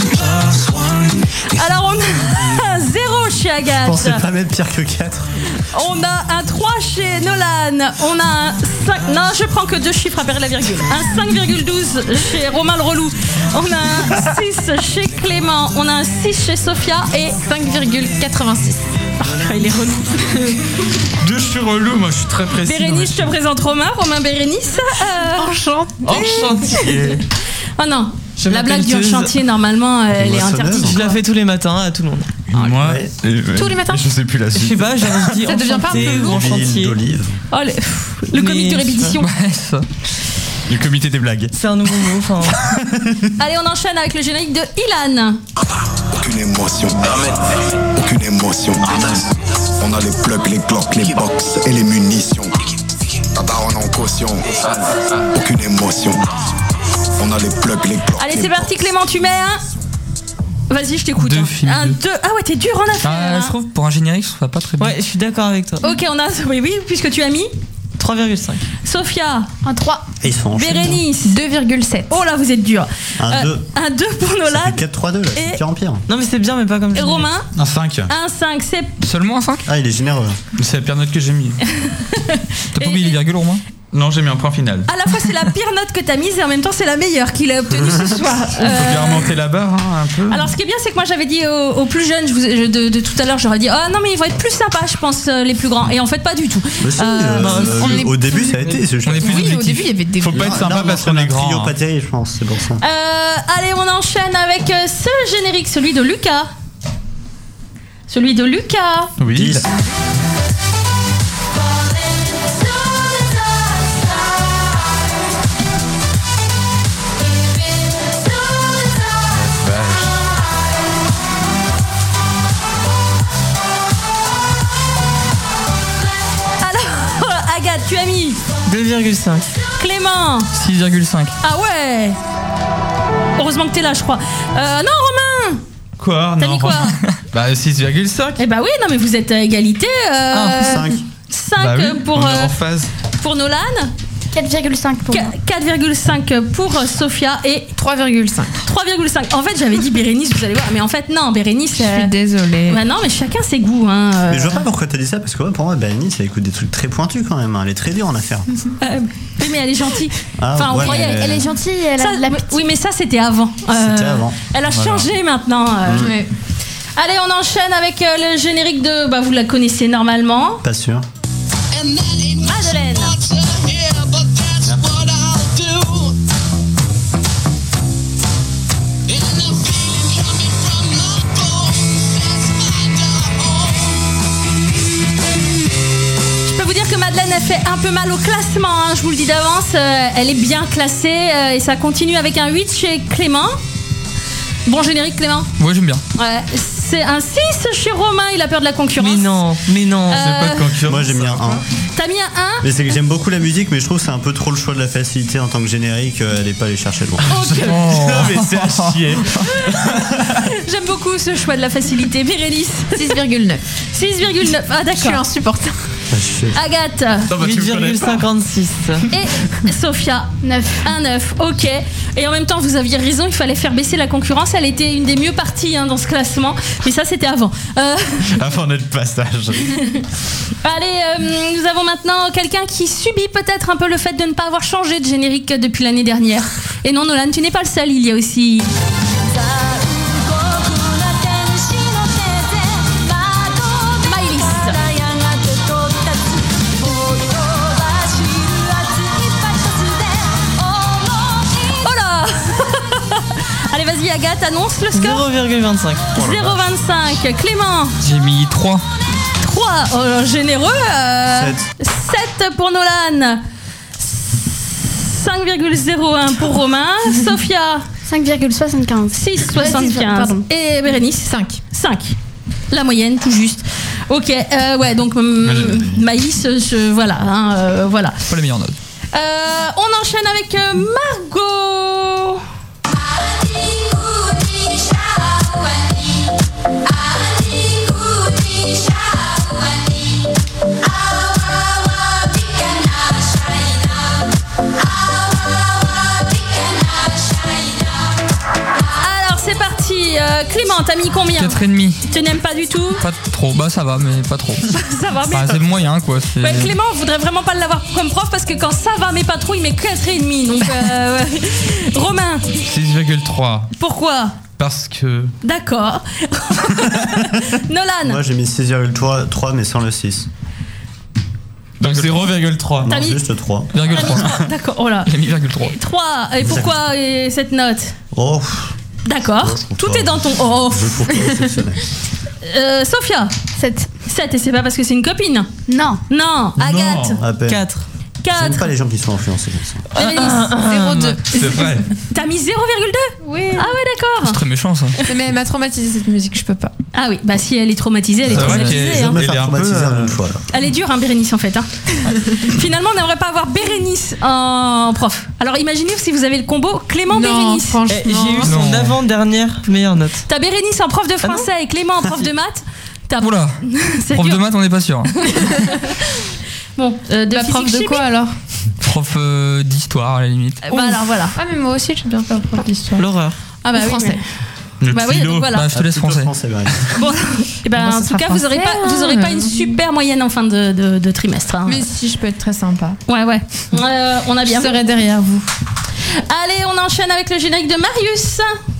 C'est pas même pire que quatre. On a un trois chez Nolan. On a un cinq. Non, je prends que deux chiffres après la virgule. Un cinq virgule douze chez Romain le relou. On a un six chez Clément. On a un six chez Sophia et cinq virgule quatre-vingt-six. Ah, il est relou. Deux, je suis relou, moi je suis très précis. Bérénice, je te présente Romain. Romain Bérénice. Euh... Enchanté. Enchanté. Oh non. Je La blague du m'appelle Teuse. chantier, normalement, elle est Moissonneuse. interdite. Je la fais tous les matins à tout le monde. Moi, Ouais. euh, Tous les matins Je sais plus la Je suite. sais pas, j'ai envie de dire Ça devient pas un enchanté peu ou lourd. en L'huile chantier. d'olive. Oh, le, le Mais comique de répétition. Ouais, ça. Le comité des blagues. C'est un nouveau mot. Enfin, Allez, on enchaîne avec le générique de Ilan. Aucune émotion, aucune émotion. On a les plugs, les glocks, les box et les munitions. Tata, on est en caution, aucune émotion. On a les plugs, les glocks. Allez, les c'est parti, box. Clément, tu mets un. Vas-y, je t'écoute. Deux hein. films, Un, deux. deux. Ah ouais, t'es dur en affaire. Ah, hein. je trouve pour un générique, ce sera pas très bien. ouais, je suis d'accord avec toi. Ok, on a. Oui, oui, puisque tu as mis. trois virgule cinq. Sophia, Un trois. Et ils sont enchaînés. Bérénice. deux virgule sept. Oh là, vous êtes dur. Un deux. Un deux pour Ça Nolan. fait quatre trois deux, là. Et- C'est pire en pire. Non, mais c'est bien, mais pas comme Et je Romain, Un cinq. un cinq. C'est. Seulement un cinq? Ah, il est généreux. C'est la pire note que j'ai mis. T'as pas Et- oublié les virgules, Romain? Non, j'ai mis un point final. À la fois, c'est la pire note que t'as mise et en même temps, c'est la meilleure qu'il a obtenue ce soir. Il faut bien Euh, remonter la barre hein, un peu. Alors, ce qui est bien, c'est que moi, j'avais dit aux, aux plus jeunes, je vous, je- de, de tout à l'heure, j'aurais dit, oh non, mais ils vont être plus sympas, je pense, euh, les plus grands. Et en fait, pas du tout. Mais si, Euh, euh, bah, euh, on est- au début, ça a été. c'est juste- On est plus Oui, au objectif. début, il y avait des. Faut pas être Non, sympa non, parce mais qu'on est un grand. trio hein. pas terrible, je pense, c'est pour ça. Euh, allez, on enchaîne avec euh, ce générique, celui de Lucas. Celui de Lucas. Oui. dix. Alors, Agathe, tu as mis deux virgule cinq. Clément. six virgule cinq. Ah ouais. Heureusement que t'es là, je crois. Euh, non, Romain. Quoi T'as Non. mis quoi? Bah six virgule cinq. Eh bah oui, non, mais vous êtes à égalité. Euh, Ah, cinq. cinq Bah oui, pour, on est euh, en phase. pour Nolan, quatre virgule cinq pour moi. quatre virgule cinq pour euh, Sophia et trois virgule cinq. trois virgule cinq. En fait, j'avais dit Bérénice, vous allez voir, mais en fait, non, Bérénice. Je euh, suis désolée. bah non, mais chacun ses goûts. Hein, euh. Mais je vois pas pourquoi t'as dit ça, parce que ouais, pour moi, Bérénice, elle écoute des trucs très pointus quand même. hein. Elle est très dure en affaire. Euh, oui, mais elle est gentille. Ah, Enfin, on ouais, croyait. mais- Elle est gentille, elle Ça, a de la oui, mais ça, c'était avant. Euh, C'était avant. Elle a Voilà. changé maintenant. euh. Ouais. Allez, on enchaîne avec euh, le générique de. Bah, vous la connaissez normalement. Pas sûr. Madeleine. Je peux vous dire que Madeleine a fait un peu mal au classement, hein, je vous le dis d'avance. Euh, elle est bien classée euh, et ça continue avec un huit chez Clément. Bon générique, Clément. Ouais, j'aime bien. Ouais, c'est un six chez Romain, il a peur de la concurrence. Mais non, mais non. Euh, Pas de concurrence. Moi, j'ai mis un un. T'as mis un un. Mais c'est que j'aime beaucoup la musique, mais je trouve que c'est un peu trop le choix de la facilité en tant que générique. euh, Elle est pas allée chercher loin. Ok. Non, mais c'est à chier. J'aime beaucoup ce choix de la facilité. Bérénice, six virgule neuf. six virgule neuf. Ah Je suis d'accord. insupportable. Pas chier. Agathe Non, bah, tu huit me connais virgule pas. cinquante-six. et Sophia. neuf. Un neuf, ok. Et en même temps, vous aviez raison, il fallait faire baisser la concurrence. Elle était une des mieux parties hein, dans ce classement. Mais ça, c'était avant. Euh, Avant notre passage. allez, euh, nous avons maintenant quelqu'un qui subit peut-être un peu le fait de ne pas avoir changé de générique depuis l'année dernière. Et non, Nolan, tu n'es pas le seul. Il y a aussi... Maïlis. Oh là. Allez, vas-y, Agathe, annonce le score. zéro virgule vingt-cinq. zéro virgule vingt-cinq. Clément. J'ai mis trois. trois. Oh, généreux. Euh, sept pour Nolan. cinq virgule zéro un pour Romain. Sophia. cinq virgule soixante-quinze. six virgule soixante-quinze. Pardon. Et Bérénice. cinq. cinq. La moyenne, tout juste. Ok, euh, ouais, donc hum, Maïs, je, voilà, hein, euh, voilà. Pas les meilleures notes. Euh, on enchaîne avec euh, Margot. Alors c'est parti. Euh, Clément, t'as mis combien? quatre virgule cinq. Tu n'aimes pas du tout? Pas trop, bah ça va, mais pas trop. Ça va, mais Enfin, c'est le moyen quoi. c'est- Ouais, Clément, on voudrait vraiment pas l'avoir comme prof parce que quand ça va mais pas trop, il met quatre virgule cinq. Donc, euh, ouais. Romain, six virgule trois. pourquoi? Parce que. D'accord. Nolan, Moi j'ai mis six virgule trois mais sans le six. Donc zéro virgule trois. T'as Non, mis- juste trois. virgule trois. d'accord, oh là. J'ai mis virgule trois. trois. Et pourquoi euh, cette note? Oh, D'accord. Ouais, je trouve Tout pas. est dans ton. Oh. je trouve pas exceptionnel. Euh, Sophia, sept. sept. Et c'est pas parce que c'est une copine? Non. Non. Agathe, À peine. quatre. J'aime quatre. pas les gens qui sont influencés comme ça. Bérénice, zéro deux. C'est vrai. t'as mis zéro virgule deux? Oui. Ah ouais, C'est d'accord. très méchant ça. Mais elle m'a traumatisé cette musique, je peux pas. Ah oui, bah si elle est traumatisée, elle est C'est vrai traumatisée. qu'elle- Je hein. vais me Elle est faire un peu, traumatiser en euh, une fois là. Elle est dure, hein, Bérénice, en fait. Hein. Finalement, on n'aimerait pas avoir Bérénice en prof. Alors imaginez si vous avez le combo Non, Clément-Bérénice. franchement. Eh, j'ai eu son Non. avant-dernière meilleure note. T'as Bérénice en prof de français et Clément en prof de maths. T'as... Oula, C'est prof dur. de maths on n'est pas sûr. Bon, euh, de Bah, prof physique, de quoi alors? Prof euh, d'histoire à la limite. chimie. Bah alors voilà. Ah, mais moi aussi, j'aime bien faire prof d'histoire. L'horreur. Ah bah Ou oui, français. mais- Le Bah oui, philo. donc voilà. Bah, je te laisse Plutôt français. français, Bérénice. Bon, et ben, Bon, ça en tout sera cas, vous aurez pas, français, vous aurez pas hein. une super moyenne en fin de, de, de trimestre. hein. Mais si, je peux être très sympa. Ouais, ouais. Euh, on a Je bien vu. serai derrière vous. Allez, on enchaîne avec le générique de Marius.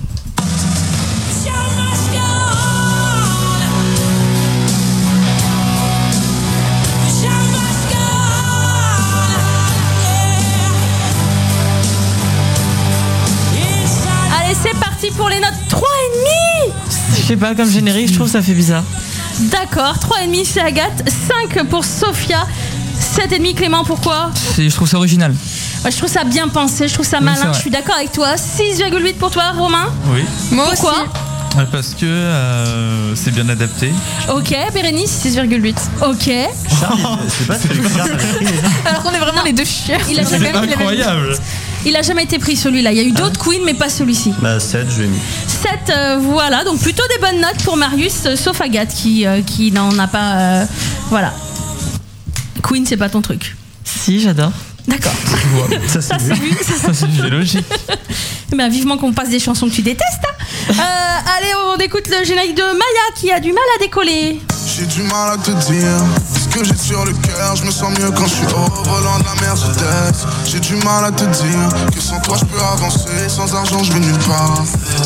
Allez, c'est parti pour les notes trois virgule cinq. Je sais pas, comme générique, je trouve ça fait bizarre. D'accord, trois virgule cinq chez Agathe, cinq pour Sophia, sept virgule cinq Clément, pourquoi? C'est- Je trouve ça original. Moi, je trouve ça bien pensé, je trouve ça Oui, c'est malin, vrai. je suis d'accord avec toi. six virgule huit pour toi, Romain. Oui. Moi Pourquoi? aussi. Ouais, Parce que euh, c'est bien adapté. Ok, Bérénice. six virgule huit. Ok. Charles, il- c'est pas celui que Charles avait pris déjà. Alors qu'on est vraiment les deux chiens. Il a, jamais, C'est incroyable. il a jamais été pris celui-là. Il y a eu d'autres queens, mais pas celui-ci. Bah sept, je l'ai mis. sept, euh, voilà. Donc plutôt des bonnes notes pour Marius, euh, sauf Agathe qui, euh, qui n'en a pas. euh, voilà. Queen, c'est pas ton truc. Si, j'adore. D'accord. Ça, Ça, c'est c'est vu. vu. Ça, Ça, c'est logique. Ben, vivement qu'on passe des chansons que tu détestes. hein. Euh, allez, on écoute le générique de Maya qui a du mal à décoller. J'ai du mal à te dire ce que j'ai sur le cœur. Je me sens mieux quand je suis au volant de la Mercedes. J'ai du mal à te dire que sans toi je peux avancer. Sans argent je vais nulle part.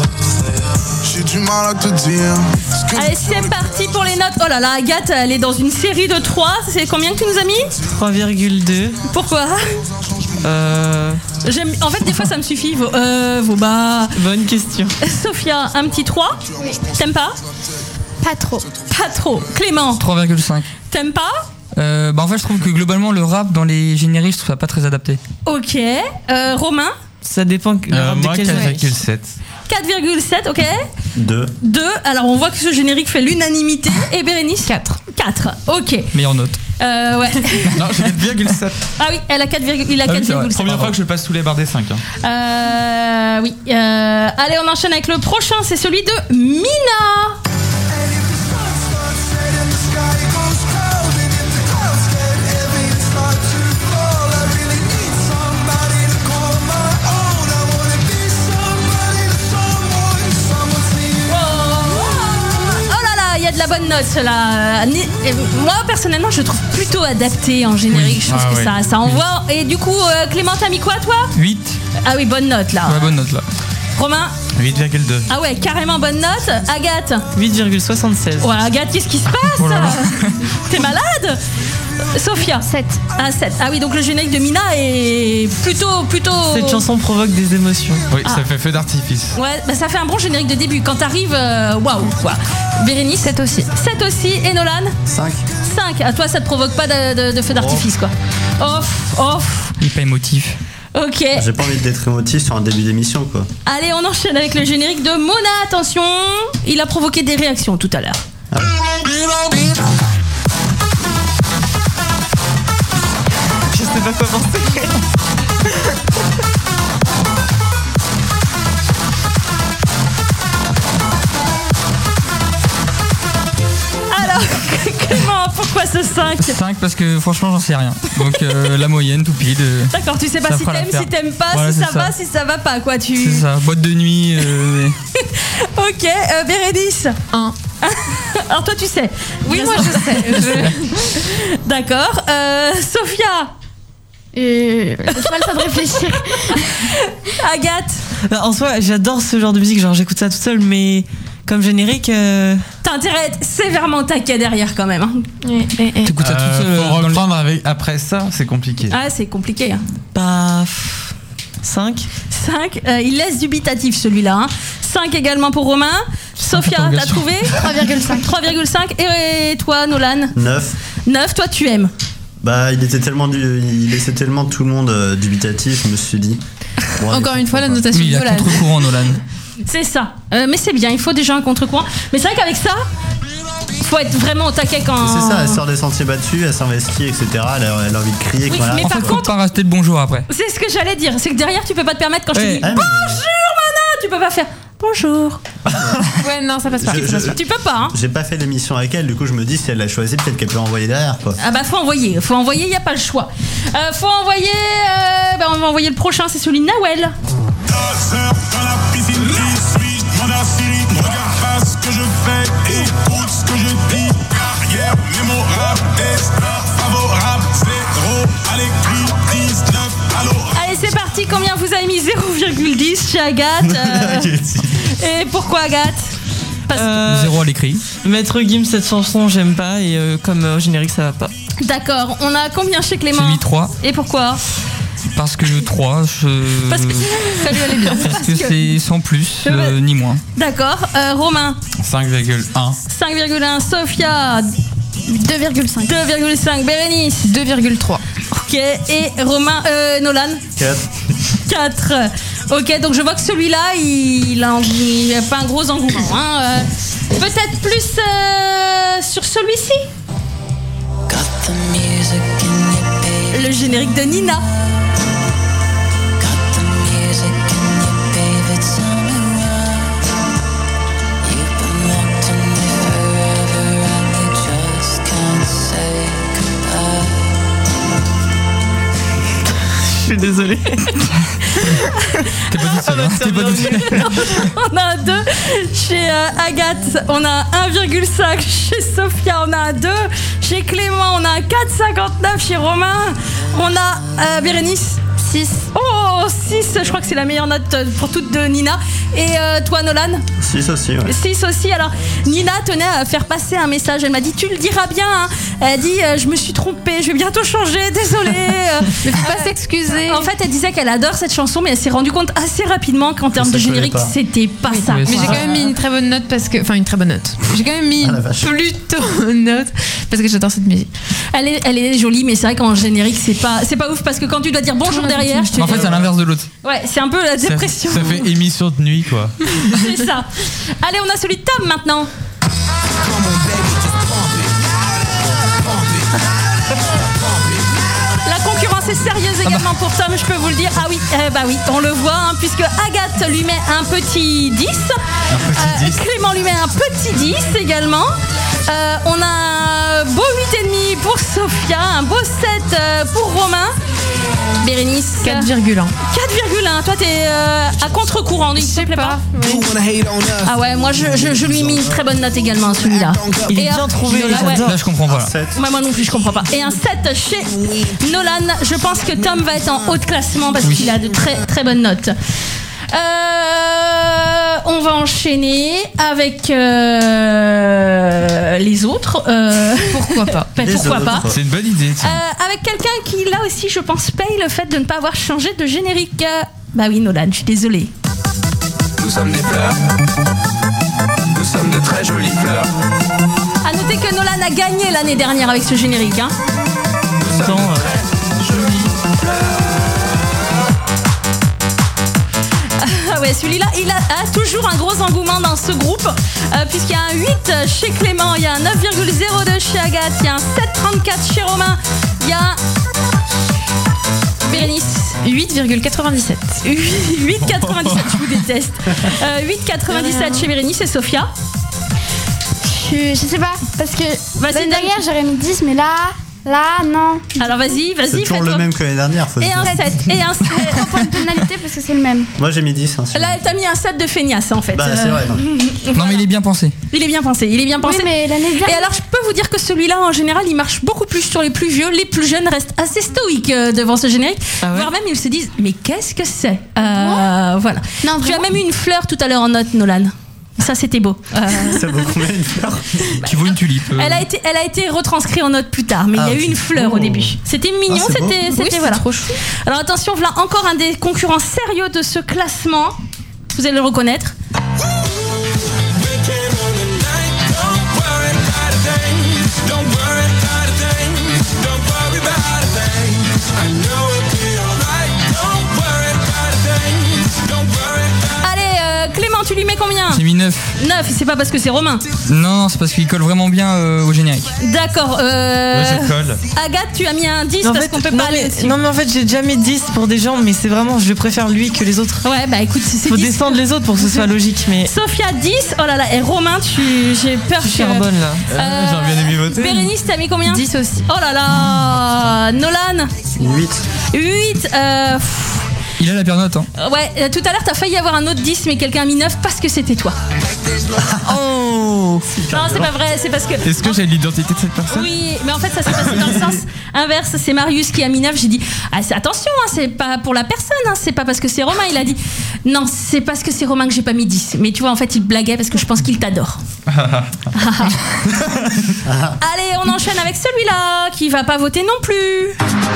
J'ai du mal à te dire ce que Allez, c'est parti pour les notes. Oh là là, Agathe, elle est dans une série de trois. C'est combien que tu nous as mis? trois virgule deux. Pourquoi? Euh, J'aime. En fait, des fois, ça me suffit. Vos, euh, vos bas. bonne question. Sophia, un petit trois. T'aimes pas? Pas trop. Pas trop. Clément, trois virgule cinq. t'aimes pas? Euh, bah en fait je trouve que globalement le rap dans les génériques je trouve ça pas très adapté. Ok. Euh, Romain, Ça dépend que- Euh, de moi, quel quatre virgule sept. quatre virgule sept, ok. deux. deux. Alors, on voit que ce générique fait l'unanimité. Et Bérénice? quatre. quatre, ok. Meilleure note. Euh, ouais. Non, j'ai quatre virgule sept. Ah oui, elle a quatre, il a Ah oui, c'est vrai. quatre virgule sept. Première fois que je passe sous les barres des cinq. Hein. Euh, oui. Euh, allez, on enchaîne avec le prochain. C'est celui de Mina. Oh là là, il y a de la bonne note là. Moi personnellement, je trouve plutôt adapté en générique. Oui. Je trouve Ah que oui. ça, ça envoie. Et du coup, euh, Clément, t'as mis quoi toi? huit. Ah oui, bonne note là. Ouais, bonne note là. Romain? huit virgule deux. Ah ouais, carrément bonne note. Agathe? huit virgule soixante-seize. Ouais, Agathe, qu'est-ce qui se passe? Oh là là. T'es malade? Sophia? sept. Ah, sept. Ah oui, donc le générique de Mina est plutôt. plutôt... Cette chanson provoque des émotions. Oui, Ah. ça fait feu d'artifice. Ouais, bah ça fait un bon générique de début. Quand t'arrives, euh, waouh, quoi. Bérénice? sept aussi. sept aussi. Et Nolan? cinq. cinq. À toi, ça te provoque pas de, de- de feu d'artifice, quoi. Off, off. Il est pas émotif. Ok. J'ai pas envie d'être émotif sur un début d'émission quoi. Allez, on enchaîne avec le générique de Mona. Attention, il a provoqué des réactions tout à l'heure. Je sais pas quoi penser. Alors, Clément, pourquoi ce cinq? cinq parce que franchement j'en sais rien. Donc euh, la moyenne tout pile. euh, D'accord, tu sais pas ça si fera t'aimes, l'affaire. si t'aimes pas, Voilà, si ça, c'est ça. va, si ça va pas, quoi. Tu... C'est ça, boîte de nuit. euh, Ok, euh, Bérénice. un. Alors toi tu sais. Oui, moi je sais. Je- D'accord. Euh, Sophia. Et j'ai pas le temps de réfléchir. Agathe. Bah, en soi, j'adore ce genre de musique, genre j'écoute ça toute seule, mais comme générique. Euh... T'as intérêt à être sévèrement taquet derrière quand même. Hein. T'écoutes ça tout seul. Euh, faut dans le- reprendre avec, après ça, c'est compliqué. Ah, c'est compliqué. Hein. Bah. cinq. cinq. Euh, il laisse dubitatif celui-là. Hein. cinq également pour Romain. Sophia, t'as interrogation. trouvé trois virgule cinq. trois virgule cinq. Et toi, Nolan neuf. neuf, toi tu aimes. Bah, il était tellement, du- il laissait tellement tout le monde euh, dubitatif, je me suis dit. bon, Encore allez, une fois, la pourquoi pas. notation Oui, il de a Nolan. contre-courant, Nolan. C'est ça. Euh, mais c'est bien, il faut déjà un contre-courant. Mais c'est vrai qu'avec ça, faut être vraiment au taquet quand. C'est ça, elle sort des sentiers battus, elle s'investit, et cetera. Elle a, elle a envie de crier. Oui, voilà. mais En par fait, faut contre- pas racheter le bonjour après. C'est ce que j'allais dire. C'est que derrière, tu peux pas te permettre quand je te Ouais. dis Ah, mais- bonjour, Mana, tu peux pas faire bonjour. Ouais, non, ça passe pas. Je- je- Tu peux pas, hein. J'ai pas fait l'émission avec elle, du coup je me dis si elle l'a choisi, peut-être qu'elle peut envoyer derrière quoi. Ah bah faut envoyer, faut envoyer, y a pas le choix. Euh, faut envoyer, euh, bah on va envoyer le prochain, c'est celui de Nawel. Dans la piscine qui suis, demande à Siri, regarde pas ce que je fais, écoute ce que je dis. Carrière mémorable, destin favorable, zéro à l'écrit, dix-neuf à l'oral. Allez c'est parti, combien vous avez mis zéro virgule dix chez Agathe euh, Et pourquoi Agathe Parce... Euh, Zéro à l'écrit. Maître Gims, cette chanson, j'aime pas, et euh, comme euh, générique, ça va pas. D'accord, on a combien chez Clément J'ai mis trois. Et pourquoi Parce que le trois, je... Parce que Ça lui allait bien. Parce que c'est sans plus, euh, ni moins. D'accord, euh, Romain cinq virgule un. cinq virgule un, Sophia deux virgule cinq. deux virgule cinq, Bérénice deux virgule trois. Ok, et Romain, euh, Nolan quatre. quatre. Ok, donc je vois que celui-là, il a, il a pas un gros engouement. Hein. Euh, peut-être plus euh, sur celui-ci. Got the music in your baby. Le générique de Nina. Got the music in your baby. Tell me why. You've been locked in me forever and you just can't say goodbye. Je suis désolée. T'es pas toute seule, hein. T'es pas toute seule. On a un deux chez euh, Agathe, on a un un virgule cinq chez Sophia, on a un deux chez Clément, on a un quatre virgule cinquante-neuf chez Romain, on a euh, Bérénice six. Oh, six, je crois que c'est la meilleure note pour toutes de Nina. Et euh, toi, Nolan six aussi, ouais. six aussi. Alors, Nina tenait à faire passer un message. Elle m'a dit, tu le diras bien. Hein. Elle a dit, euh, je me suis trompée, je vais bientôt changer, désolée. Mais faut pas s'excuser. En fait, elle disait qu'elle adore cette chanson, mais elle s'est rendue compte assez rapidement qu'en termes Ça de collait générique, pas. c'était pas ça. Oui, Mais c'est j'ai ça. quand même mis une très bonne note parce que. Enfin, une très bonne note. J'ai quand même mis Ah, la une vache. plutôt bonne note parce que j'adore cette musique. Elle est, elle est jolie, mais c'est vrai qu'en générique, c'est pas, c'est pas ouf parce que quand tu dois dire bonjour derrière, En fait, c'est à l'inverse de l'autre. ouais, c'est un peu la Ça, dépression. ça fait émission de nuit quoi. C'est ça. Allez, on a celui de Tom maintenant. La concurrence est sérieuse également pour Tom, je peux vous le dire. Ah oui, eh bah oui, on le voit, hein, puisque Agathe lui met un petit dix. Euh, Clément lui met un petit dix également. Euh, on a un beau huit virgule cinq pour Sophia, un beau sept euh, pour Romain. Bérénice. quatre virgule un. quatre virgule un. Toi, t'es euh, à contre-courant, il te plaît pas, Ah ouais, moi, je, je, je lui ai mis une très bonne note également, celui-là. Il est Et bien un- trouvé, Nolan, ouais. j'adore. Là, je comprends pas. sept. Ouais, moi non plus, je comprends pas. Et un sept chez Nolan. Je pense que Tom va être en haut de classement parce qu'il a de très très bonnes notes. Euh, on va enchaîner avec euh, les autres. Euh, Pourquoi pas ben, Les pourquoi autres. pas C'est une bonne idée. tiens. Euh, Avec quelqu'un qui, là aussi, je pense, paye le fait de ne pas avoir changé de générique. Euh, Bah oui, Nolan, je suis désolée. Nous sommes des fleurs. Nous sommes de très jolies fleurs. À noter que Nolan a gagné l'année dernière avec ce générique. Hein. Attends, euh, Ah ouais, celui-là, il a, a toujours un gros engouement dans ce groupe, euh, puisqu'il y a un huit chez Clément, il y a un neuf virgule zéro deux chez Agathe, il y a un sept virgule trente-quatre chez Romain, il y a Bérénice. huit virgule quatre-vingt-dix-sept. huit virgule quatre-vingt-dix-sept, je vous déteste. Euh, huit virgule quatre-vingt-dix-sept chez Bérénice et Sophia. Je, je sais pas, parce que Vas-y, l'année Dani. dernière j'aurais mis dix, mais là, Là, non. Alors vas-y, vas-y. C'est toujours le même que l'année dernière. Faut Et un sept. Et un sept. Un point de tonalité parce que c'est le même. Moi j'ai mis dix. Hein, Là, t'as mis un sept de feignasse en fait. Bah, c'est vrai. Euh, Non, mais il est bien pensé. Il est bien pensé, il est bien pensé. Oui, mais l'année dernière. Et alors, je peux vous dire que celui-là, en général, il marche beaucoup plus sur les plus vieux. Les plus jeunes restent assez stoïques euh, devant ce générique. Ah ouais Voire même, ils se disent, mais qu'est-ce que c'est euh, Voilà. Non, Tu as vraiment. même eu une fleur tout à l'heure en note, Nolan. Ça, c'était beau. Euh, Ça vaut combien une fleur? Tu vois une tulipe. euh. elle, a été, elle a été retranscrite en note plus tard, mais Ah, il y a eu ok. une fleur Oh. au début. C'était mignon, Ah, c'est beau. c'était, Oui, c'était c'est voilà. trop chou. Alors attention, voilà encore un des concurrents sérieux de ce classement. Vous allez le reconnaître. Allez, euh, Clément, tu lui mets combien? J'ai mis neuf. neuf, c'est pas parce que c'est Romain. Non, c'est parce qu'il colle vraiment bien euh, au générique. D'accord. Euh... Ouais, je colle. Agathe, tu as mis un dix En parce fait, qu'on peut non, pas aller mais, dessus. non mais en fait j'ai déjà mis dix pour des gens, mais c'est vraiment, je préfère lui que les autres. Ouais, bah écoute, c'est Faut dix. descendre les autres pour que ce soit logique, mais Sophia dix, oh là là, et Romain, tu... j'ai peur je que... suis bonne là. Euh, J'aurais bien aimé voter. Bérénice, t'as mis combien? dix aussi. Oh là là. Nolan, huit. huit. Euh... pff, Il a la pire note. Hein. Ouais, euh, tout à l'heure, t'as failli avoir un autre dix, mais quelqu'un a mis neuf parce que c'était toi. Oh Non, c'est pas vrai, c'est parce que... Est-ce que j'ai l'identité de cette personne? Oui, mais en fait, ça s'est passé dans le sens inverse. C'est Marius qui a mis neuf. J'ai dit, ah, c'est- attention, hein, c'est pas pour la personne, hein, c'est pas parce que c'est Romain. Il a dit, non, c'est parce que c'est Romain que j'ai pas mis dix. Mais tu vois, en fait, il blaguait parce que je pense qu'il t'adore. Allez, on enchaîne avec celui-là qui va pas voter non plus.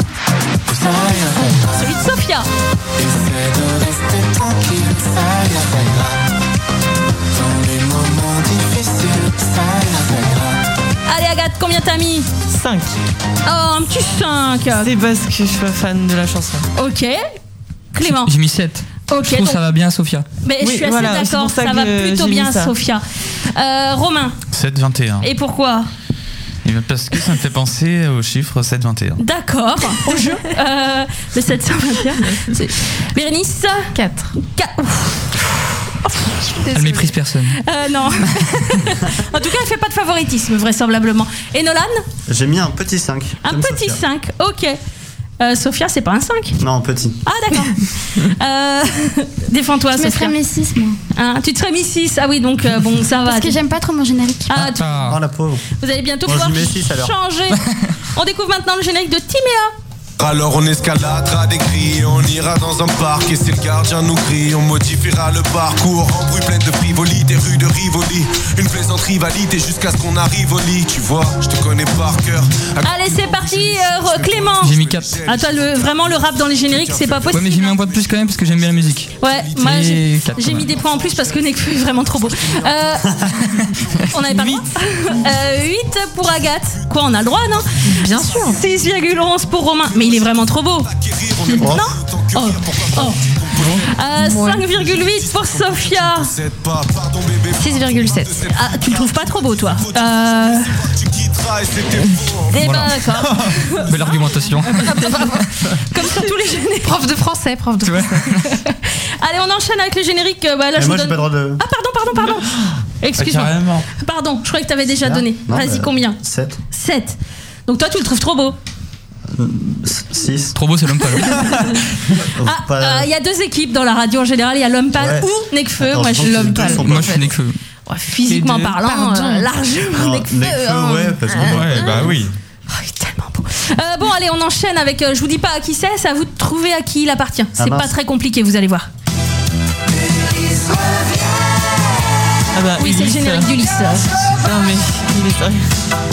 Celui de Sophia. Essaie de rester tranquille, ça ira. Dans les moments difficiles, ça ira. Allez, Agathe, combien t'as mis? cinq. Oh, un petit cinq. C'est parce que je suis fan de la chanson. Ok. Clément. J'ai mis sept. Ok, Je trouve donc- ça va bien, Sophia. Mais je Oui, suis assez voilà, c'est d'accord, pour ça ça, que va plutôt j'ai mis bien, ça. Sophia. Euh, Romain, sept vingt et un. et pourquoi? Et bien parce que ça me fait penser au chiffre sept vingt et un. D'accord, au jeu. Euh, le sept cent vingt et un. C'est- Bérénice quatre. Quatre. Ouf. Elle méprise personne. Euh, non. En tout cas, elle fait pas de favoritisme, vraisemblablement. Et Nolan? J'ai mis un petit cinq. Un comme petit Sophia. cinq, ok. Euh, Sophia, c'est pas un cinq? Non, petit. Ah, d'accord. euh, Défends-toi, Je me serais Sophia. mis six, moi. Hein, tu te serais mis six. Ah oui, donc euh, bon, ça va. Parce que j'aime pas trop mon générique. Ah, tu- Oh la pauvre. vous allez bientôt Moi, je pouvoir lui mets six, alors. changer. On découvre maintenant le générique de Timéa. Alors on escaladera des grilles, on ira dans un parc et si le gardien nous crie, on modifiera le parcours en bruit plein de frivolité, rue de Rivoli, une plaisante rivalité jusqu'à ce qu'on arrive au lit, tu vois, je te connais par cœur. Allez, c'est parti, euh, Clément. J'ai mis quatre. Ah, toi, le, vraiment, le rap dans les génériques, c'est pas Ouais, possible. mais j'ai mis un point de plus quand même parce que j'aime bien la musique. Ouais, moi Mais j'ai quatre, j'ai quand mis même. des points en plus parce que Nekfeu est vraiment trop beau. Euh, on avait pas le droit. Euh, huit pour Agathe. Quoi, on a le droit, non? Bien sûr. six virgule onze pour Romain. Mais il est vraiment trop beau. Non? Oh, oh. Euh, cinq virgule huit pour Sophia. six virgule sept. Ah, tu le trouves pas trop beau, toi? Euh... Eh ben, Voilà. d'accord. Belle argumentation. Comme sur tous les génériques. Prof de français, prof de Ouais. français. Allez, on enchaîne avec le générique. Euh, Bah, là, Mais je moi vous j'ai donne... pas le droit de. Ah, pardon, pardon, pardon. Excuse-moi. Carrément. Pardon, je croyais que t'avais déjà Ah, donné. non, Vas-y, bah, combien? sept. sept. Donc toi, tu le trouves trop beau. six. Trop beau, c'est l'homme pâle. Ah, il y a deux équipes dans la radio en général. Il y a l'homme pâle Ouais. ou Nekfeu. Attends, Moi, je je pense suis que l'homme les deux pâle. sont Moi, je suis Nekfeu. Ouais, physiquement Les deux. parlant, Pardon. euh, largement Non, Nekfeu. Nekfeu, hein. ouais, parce que Ouais, bah oui. Oh, il est tellement beau. Euh, bon, allez, on enchaîne avec. euh, je vous dis pas à qui c'est, c'est à vous de trouver à qui il appartient. C'est mince. pas très compliqué, vous allez voir. Ah bah, Oui, c'est le Ulysse, générique euh, d'Ulysse. Non mais il est sérieux.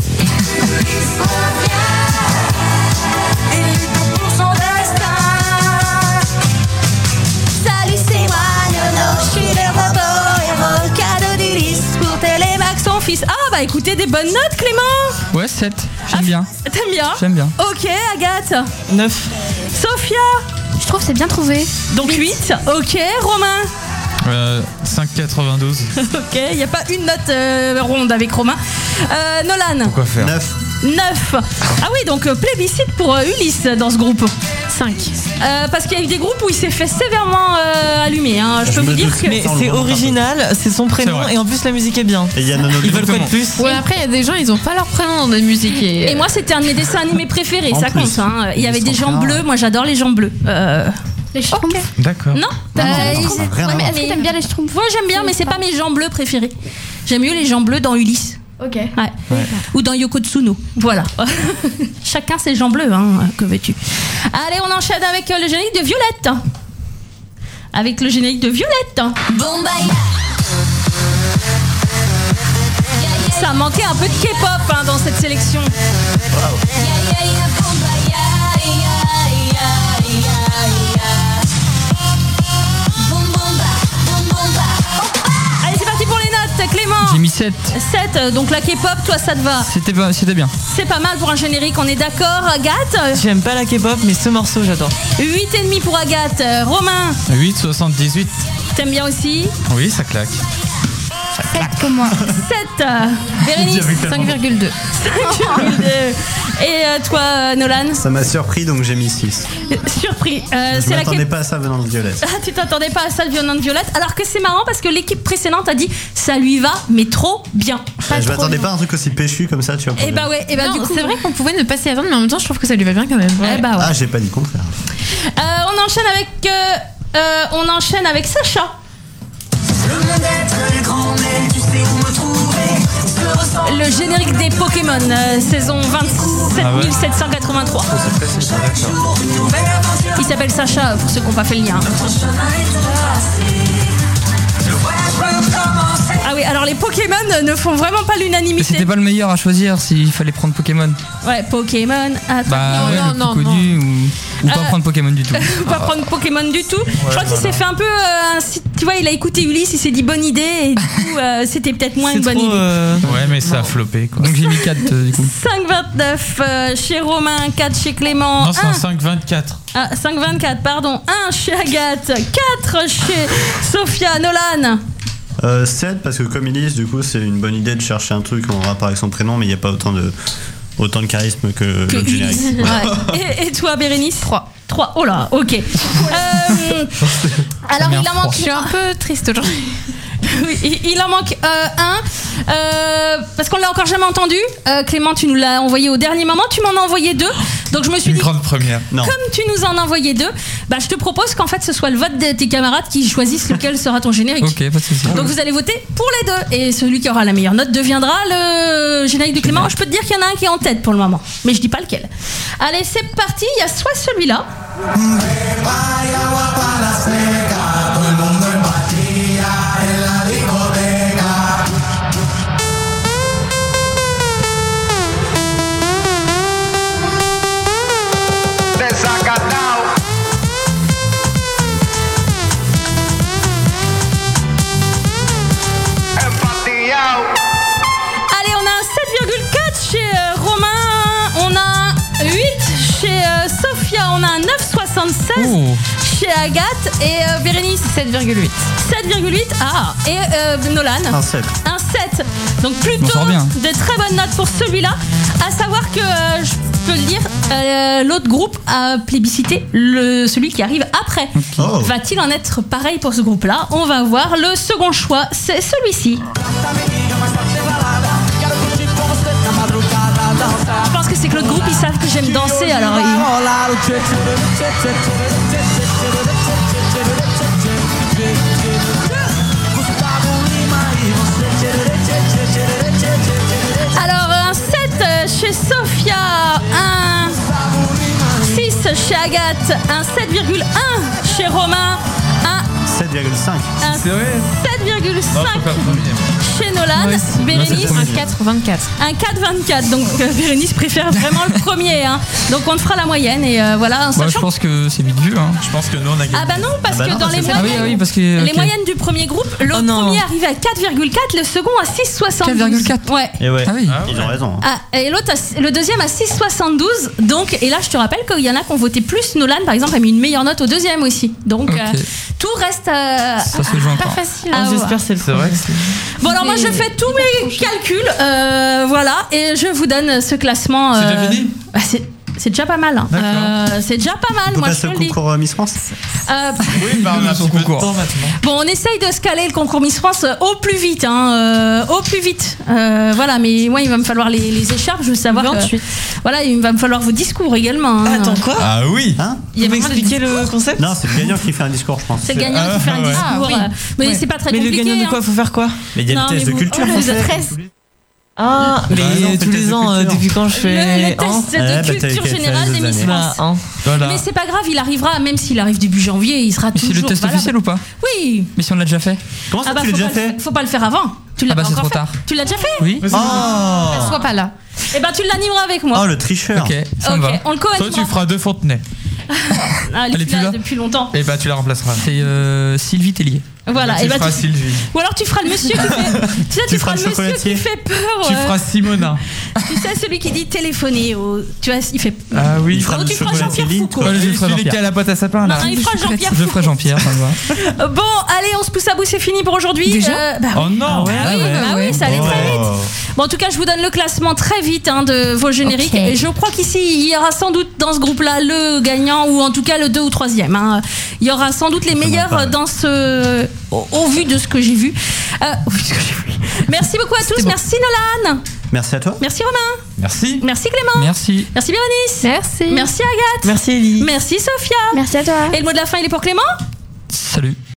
Salut, c'est moi, Nono, je suis le robot héros, cadeau d'Ulysse pour Télémax, son fils. Ah, bah écoutez, des bonnes notes, Clément. Ouais, sept. J'aime bien. T'aimes bien? J'aime bien. Ok, Agathe. neuf. Sophia. Je trouve que c'est bien trouvé. Donc huit. Ok, Romain. Euh, cinq virgule quatre-vingt-douze. Ok, il n'y a pas une note euh, ronde avec Romain. Euh, Nolan. Quoi faire? neuf. neuf. Ah oui, donc euh, plébiscite pour euh, Ulysse dans ce groupe. cinq. Euh, parce qu'il y a eu des groupes où il s'est fait sévèrement euh, allumer. Hein. Je peux vous dire que. Mais c'est original, c'est son prénom et en plus la musique est bien. Et il y a Nono Ils veulent quoi de plus? Ouais, après, il y a des gens, ils ont pas leur prénom dans des musiques. Et, Et moi, c'était un de mes dessins animés préférés, En ça plus. compte. Hein. Il y avait des gens Schtroumpfs. bleus, moi j'adore les gens bleus. Euh... Les Schtroumpfs. D'accord. Non, Euh, euh, ils- ça n'a rien à ouais, mais voir. est-ce que t'aimes bien les Schtroumpfs? Moi j'aime bien, mais c'est pas mes gens bleus préférés. J'aime mieux les gens bleus dans Ulysse. Ok. Ouais. Ou dans Yoko Tsuno. Voilà. Chacun ses gens bleus, hein, que veux-tu. Allez, on enchaîne avec euh, le générique de Violette. Avec le générique de Violette. Ça manquait un peu de K-pop hein, dans cette sélection. Allez, c'est parti pour les notes, Clément. J'ai mis sept. sept, donc la K-pop, toi ça te va. C'était pas- c'était bien. C'est pas mal pour un générique, on est d'accord. Agathe, J'aime pas la K-pop, mais ce morceau j'adore. huit virgule cinq pour Agathe. Romain, huit virgule soixante-dix-huit. t'aimes bien aussi. Oui, ça claque. sept comme moi. sept. Bérénice, cinq virgule deux. et euh, toi, euh, Nolan, Ça m'a surpris donc j'ai mis six. surpris. Euh, Je c'est la m'attendais K- pas à ça venant de Violette. Ah, tu t'attendais pas à ça, le violon de Violette. Alors que c'est marrant parce que l'équipe précédente a dit ça lui va, mais trop bien. je m'attendais pas à un truc aussi péchu comme ça, tu vois. Et bah ouais, et bah Non, du coup. c'est vrai qu'on pouvait ne pas s'y attendre, mais en même temps, je trouve que ça lui va bien quand même. Eh bah ouais. Ah, j'ai pas dit le contraire. Euh, on enchaîne avec. euh, euh, on enchaîne avec Sacha. Le générique des Pokémon, euh, saison vingt-sept mille sept cent quatre-vingt-trois. Il s'appelle Sacha, pour ceux qui n'ont pas fait le lien. Ah oui, alors les Pokémon ne font vraiment pas Mais l'unanimité. c'était pas le meilleur à choisir s'il fallait prendre Pokémon. Ouais, Pokémon. Attends. Bah Non, ouais, non, le non, plus connu ou, ou pas Euh, prendre Pokémon du tout. Faut pas prendre Pokémon du tout. Je crois qu'il s'est fait un peu. euh, un site- tu vois, il a écouté Ulysse, il s'est dit bonne idée, et du coup, euh, c'était peut-être moins une bonne idée. euh, Ouais, mais ça a floppé quoi. Donc j'ai mis quatre euh, du coup. cinq virgule vingt-neuf euh, chez Romain, quatre chez Clément, Non, c'est un un cinq virgule vingt-quatre. ah, cinq virgule vingt-quatre, pardon, un chez Agathe, quatre chez Sophia, Nolan. Euh, sept parce que comme ils disent, du coup, c'est une bonne idée de chercher un truc en rapport avec son prénom, mais il n'y a pas autant de, autant de charisme que, Que l'autre générique. Ulysse. Ouais. Et, et toi, Bérénice? trois. trois. Oh là, ok. Euh, alors, il en manque. Je suis un peu triste aujourd'hui. Oui, il, il en manque euh, un. Euh, parce qu'on l'a encore jamais entendu. Euh, Clément, tu nous l'as envoyé au dernier moment. Tu m'en as envoyé deux. Donc je me suis Une dit, grande première. Non. comme tu nous en as envoyé deux, bah, je te propose qu'en fait ce soit le vote de tes camarades qui choisissent lequel sera ton générique. Ok, pas de soucis. Donc vous allez voter pour les deux. Et celui qui aura la meilleure note deviendra le générique de Clément. Je peux te dire qu'il y en a un qui est en tête pour le moment. Mais je dis pas lequel. Allez, c'est parti. Il y a soit celui-là. Allez, on a un sept virgule quatre chez euh, Romain, on a huit chez euh, Sophia, on a un neuf virgule soixante-seize Oh. chez Agathe et euh, Bérénice. sept virgule huit. sept virgule huit, ah, et euh, Nolan. Un sept. Un sept. Donc On plutôt sort bien. de très bonnes notes pour celui-là. À savoir que, euh, je peux le dire, euh, l'autre groupe a plébiscité le, celui qui arrive après. Oh. Va-t-il en être pareil pour ce groupe-là? On va voir. Le second choix, c'est celui-ci. Je pense que c'est que l'autre groupe, ils savent que j'aime danser, alors ils... Alors, un sept chez Sophia, un six chez Agathe, un sept virgule un chez Romain, un, sept virgule cinq. un C'est vrai. sept virgule Non, cinq je peux faire le premier. chez Nolan, Bérénice, Un quatre vingt-quatre. un quatre vingt-quatre. Donc, euh, Bérénice préfère vraiment le premier. Hein. Donc, on te fera la moyenne et euh, voilà, en Bah, je sachant... pense que c'est vite vu. Hein. Je pense que nous on a gagné. Ah bah non, parce Ah bah que non, dans parce les que c'est- Ah oui, moyennes... ah oui, parce que. Les ok. moyennes du premier groupe, l'autre Oh non. premier arrive à quatre virgule quatre, le second à six virgule soixante-douze. quatre virgule quatre. Ouais. Et ouais, Ah oui. ils ont raison. hein. Ah, et l'autre, a- le deuxième à six virgule soixante-douze. Donc, et là, je te rappelle qu'il y en a qui ont voté plus. Nolan, par exemple, a mis une meilleure note au deuxième aussi. Donc, Ok. euh, tout reste euh, Ça se joue pas encore. facile. Ah, à j'espère voir. que c'est le C'est vrai que c'est. Bon, alors moi, je fais tous mes calculs. euh, voilà. Et je vous donne ce classement. C'est euh, déjà fini bah, c'est- C'est déjà pas mal. Hein. Euh, c'est déjà pas mal, On moi passe je au te le dis. concours euh, Miss France. Euh, Oui, bah on a un petit peu de temps maintenant. Bon, on essaye de se caler le concours Miss France euh, au plus vite, hein, euh, au plus vite. Euh, voilà, mais moi, il va me falloir les, les écharpes. Je veux savoir. vingt-huit. Que, voilà, il va me falloir vos discours également. Hein. Attends, quoi? Ah oui. Hein Il va m'expliquer le concept? Non, c'est le gagnant qui fait un discours, je pense. C'est le gagnant qui fait un ouais. discours. Ah, oui. euh, mais Ouais. c'est pas très Mais le compliqué. gagnant de quoi? hein. Faut faire quoi? Mais il y a Non, le test mais de vous- culture. oh, français. de treize. Ah, Bah, non, mais on fait tous le test les de ans, euh, culture. depuis quand je Le, fais. le test hein de Ah, bah, t'as culture qu'à faire générale les des Miss années. Bah, France. hein. Voilà. Mais c'est pas grave, il arrivera, même s'il arrive début janvier, il sera Mais toujours. c'est le test valable. officiel ou pas? Oui. Mais si on l'a déjà fait? Comment ça, Ah bah, tu l'as faut, déjà pas le- fait faut pas le faire avant. Tu l'as Ah bah, pas c'est encore trop fait. tard. Tu l'as déjà fait? Oui. Oh, Sois pas là. Eh ben tu l'animeras avec moi. oh le tricheur. Ok, ça me Ok, va. on le Toi, tu co-animera. feras deux Fontenay. Ah, elle Elle est est plus là là depuis longtemps. Et bah, tu la remplaceras. C'est euh, Sylvie Tellier. Voilà. Tu Et bah, feras tu- Sylvie. Ou alors tu feras le monsieur qui fait. Tu sais, tu, Tu feras feras le le monsieur chocolatier. qui fait peur. Tu euh, feras Simona. Tu sais, celui qui dit téléphoner au. Tu vois, il fait. Ah oui. Il fera Ou le tu feras chocolatier Jean-Pierre Lint, Foucault. Ouais, je ferai Celui qui Jean-Pierre. a la boîte à sapin là. Non, il fera Jean-Pierre Je ferai Foucault. Jean-Pierre, ça me va. Euh, Bon, allez, on se pousse à bout, c'est fini pour aujourd'hui. Déjà Euh, bah, Oh non. Ah oui, Ah ouais. bah oui, ça allait très vite. Oh. Bon, en tout cas, je vous donne le classement très vite hein, de vos génériques. Ok. Et je crois qu'ici, il y aura sans doute dans ce groupe-là le gagnant ou en tout cas le deux ou troisième. Hein. Il y aura sans doute les meilleurs pas, ouais. dans ce, au, au vu de ce que j'ai vu. Euh, au vu de ce que j'ai vu. Merci beaucoup à tous. beau. Merci Nolan. Merci à toi. Merci Romain. Merci. Merci Clément. Merci. Merci Bérénice. Merci. Merci Agathe. Merci Ellie. Merci Sophia. Merci à toi. Et le mot de la fin, il est pour Clément. Salut.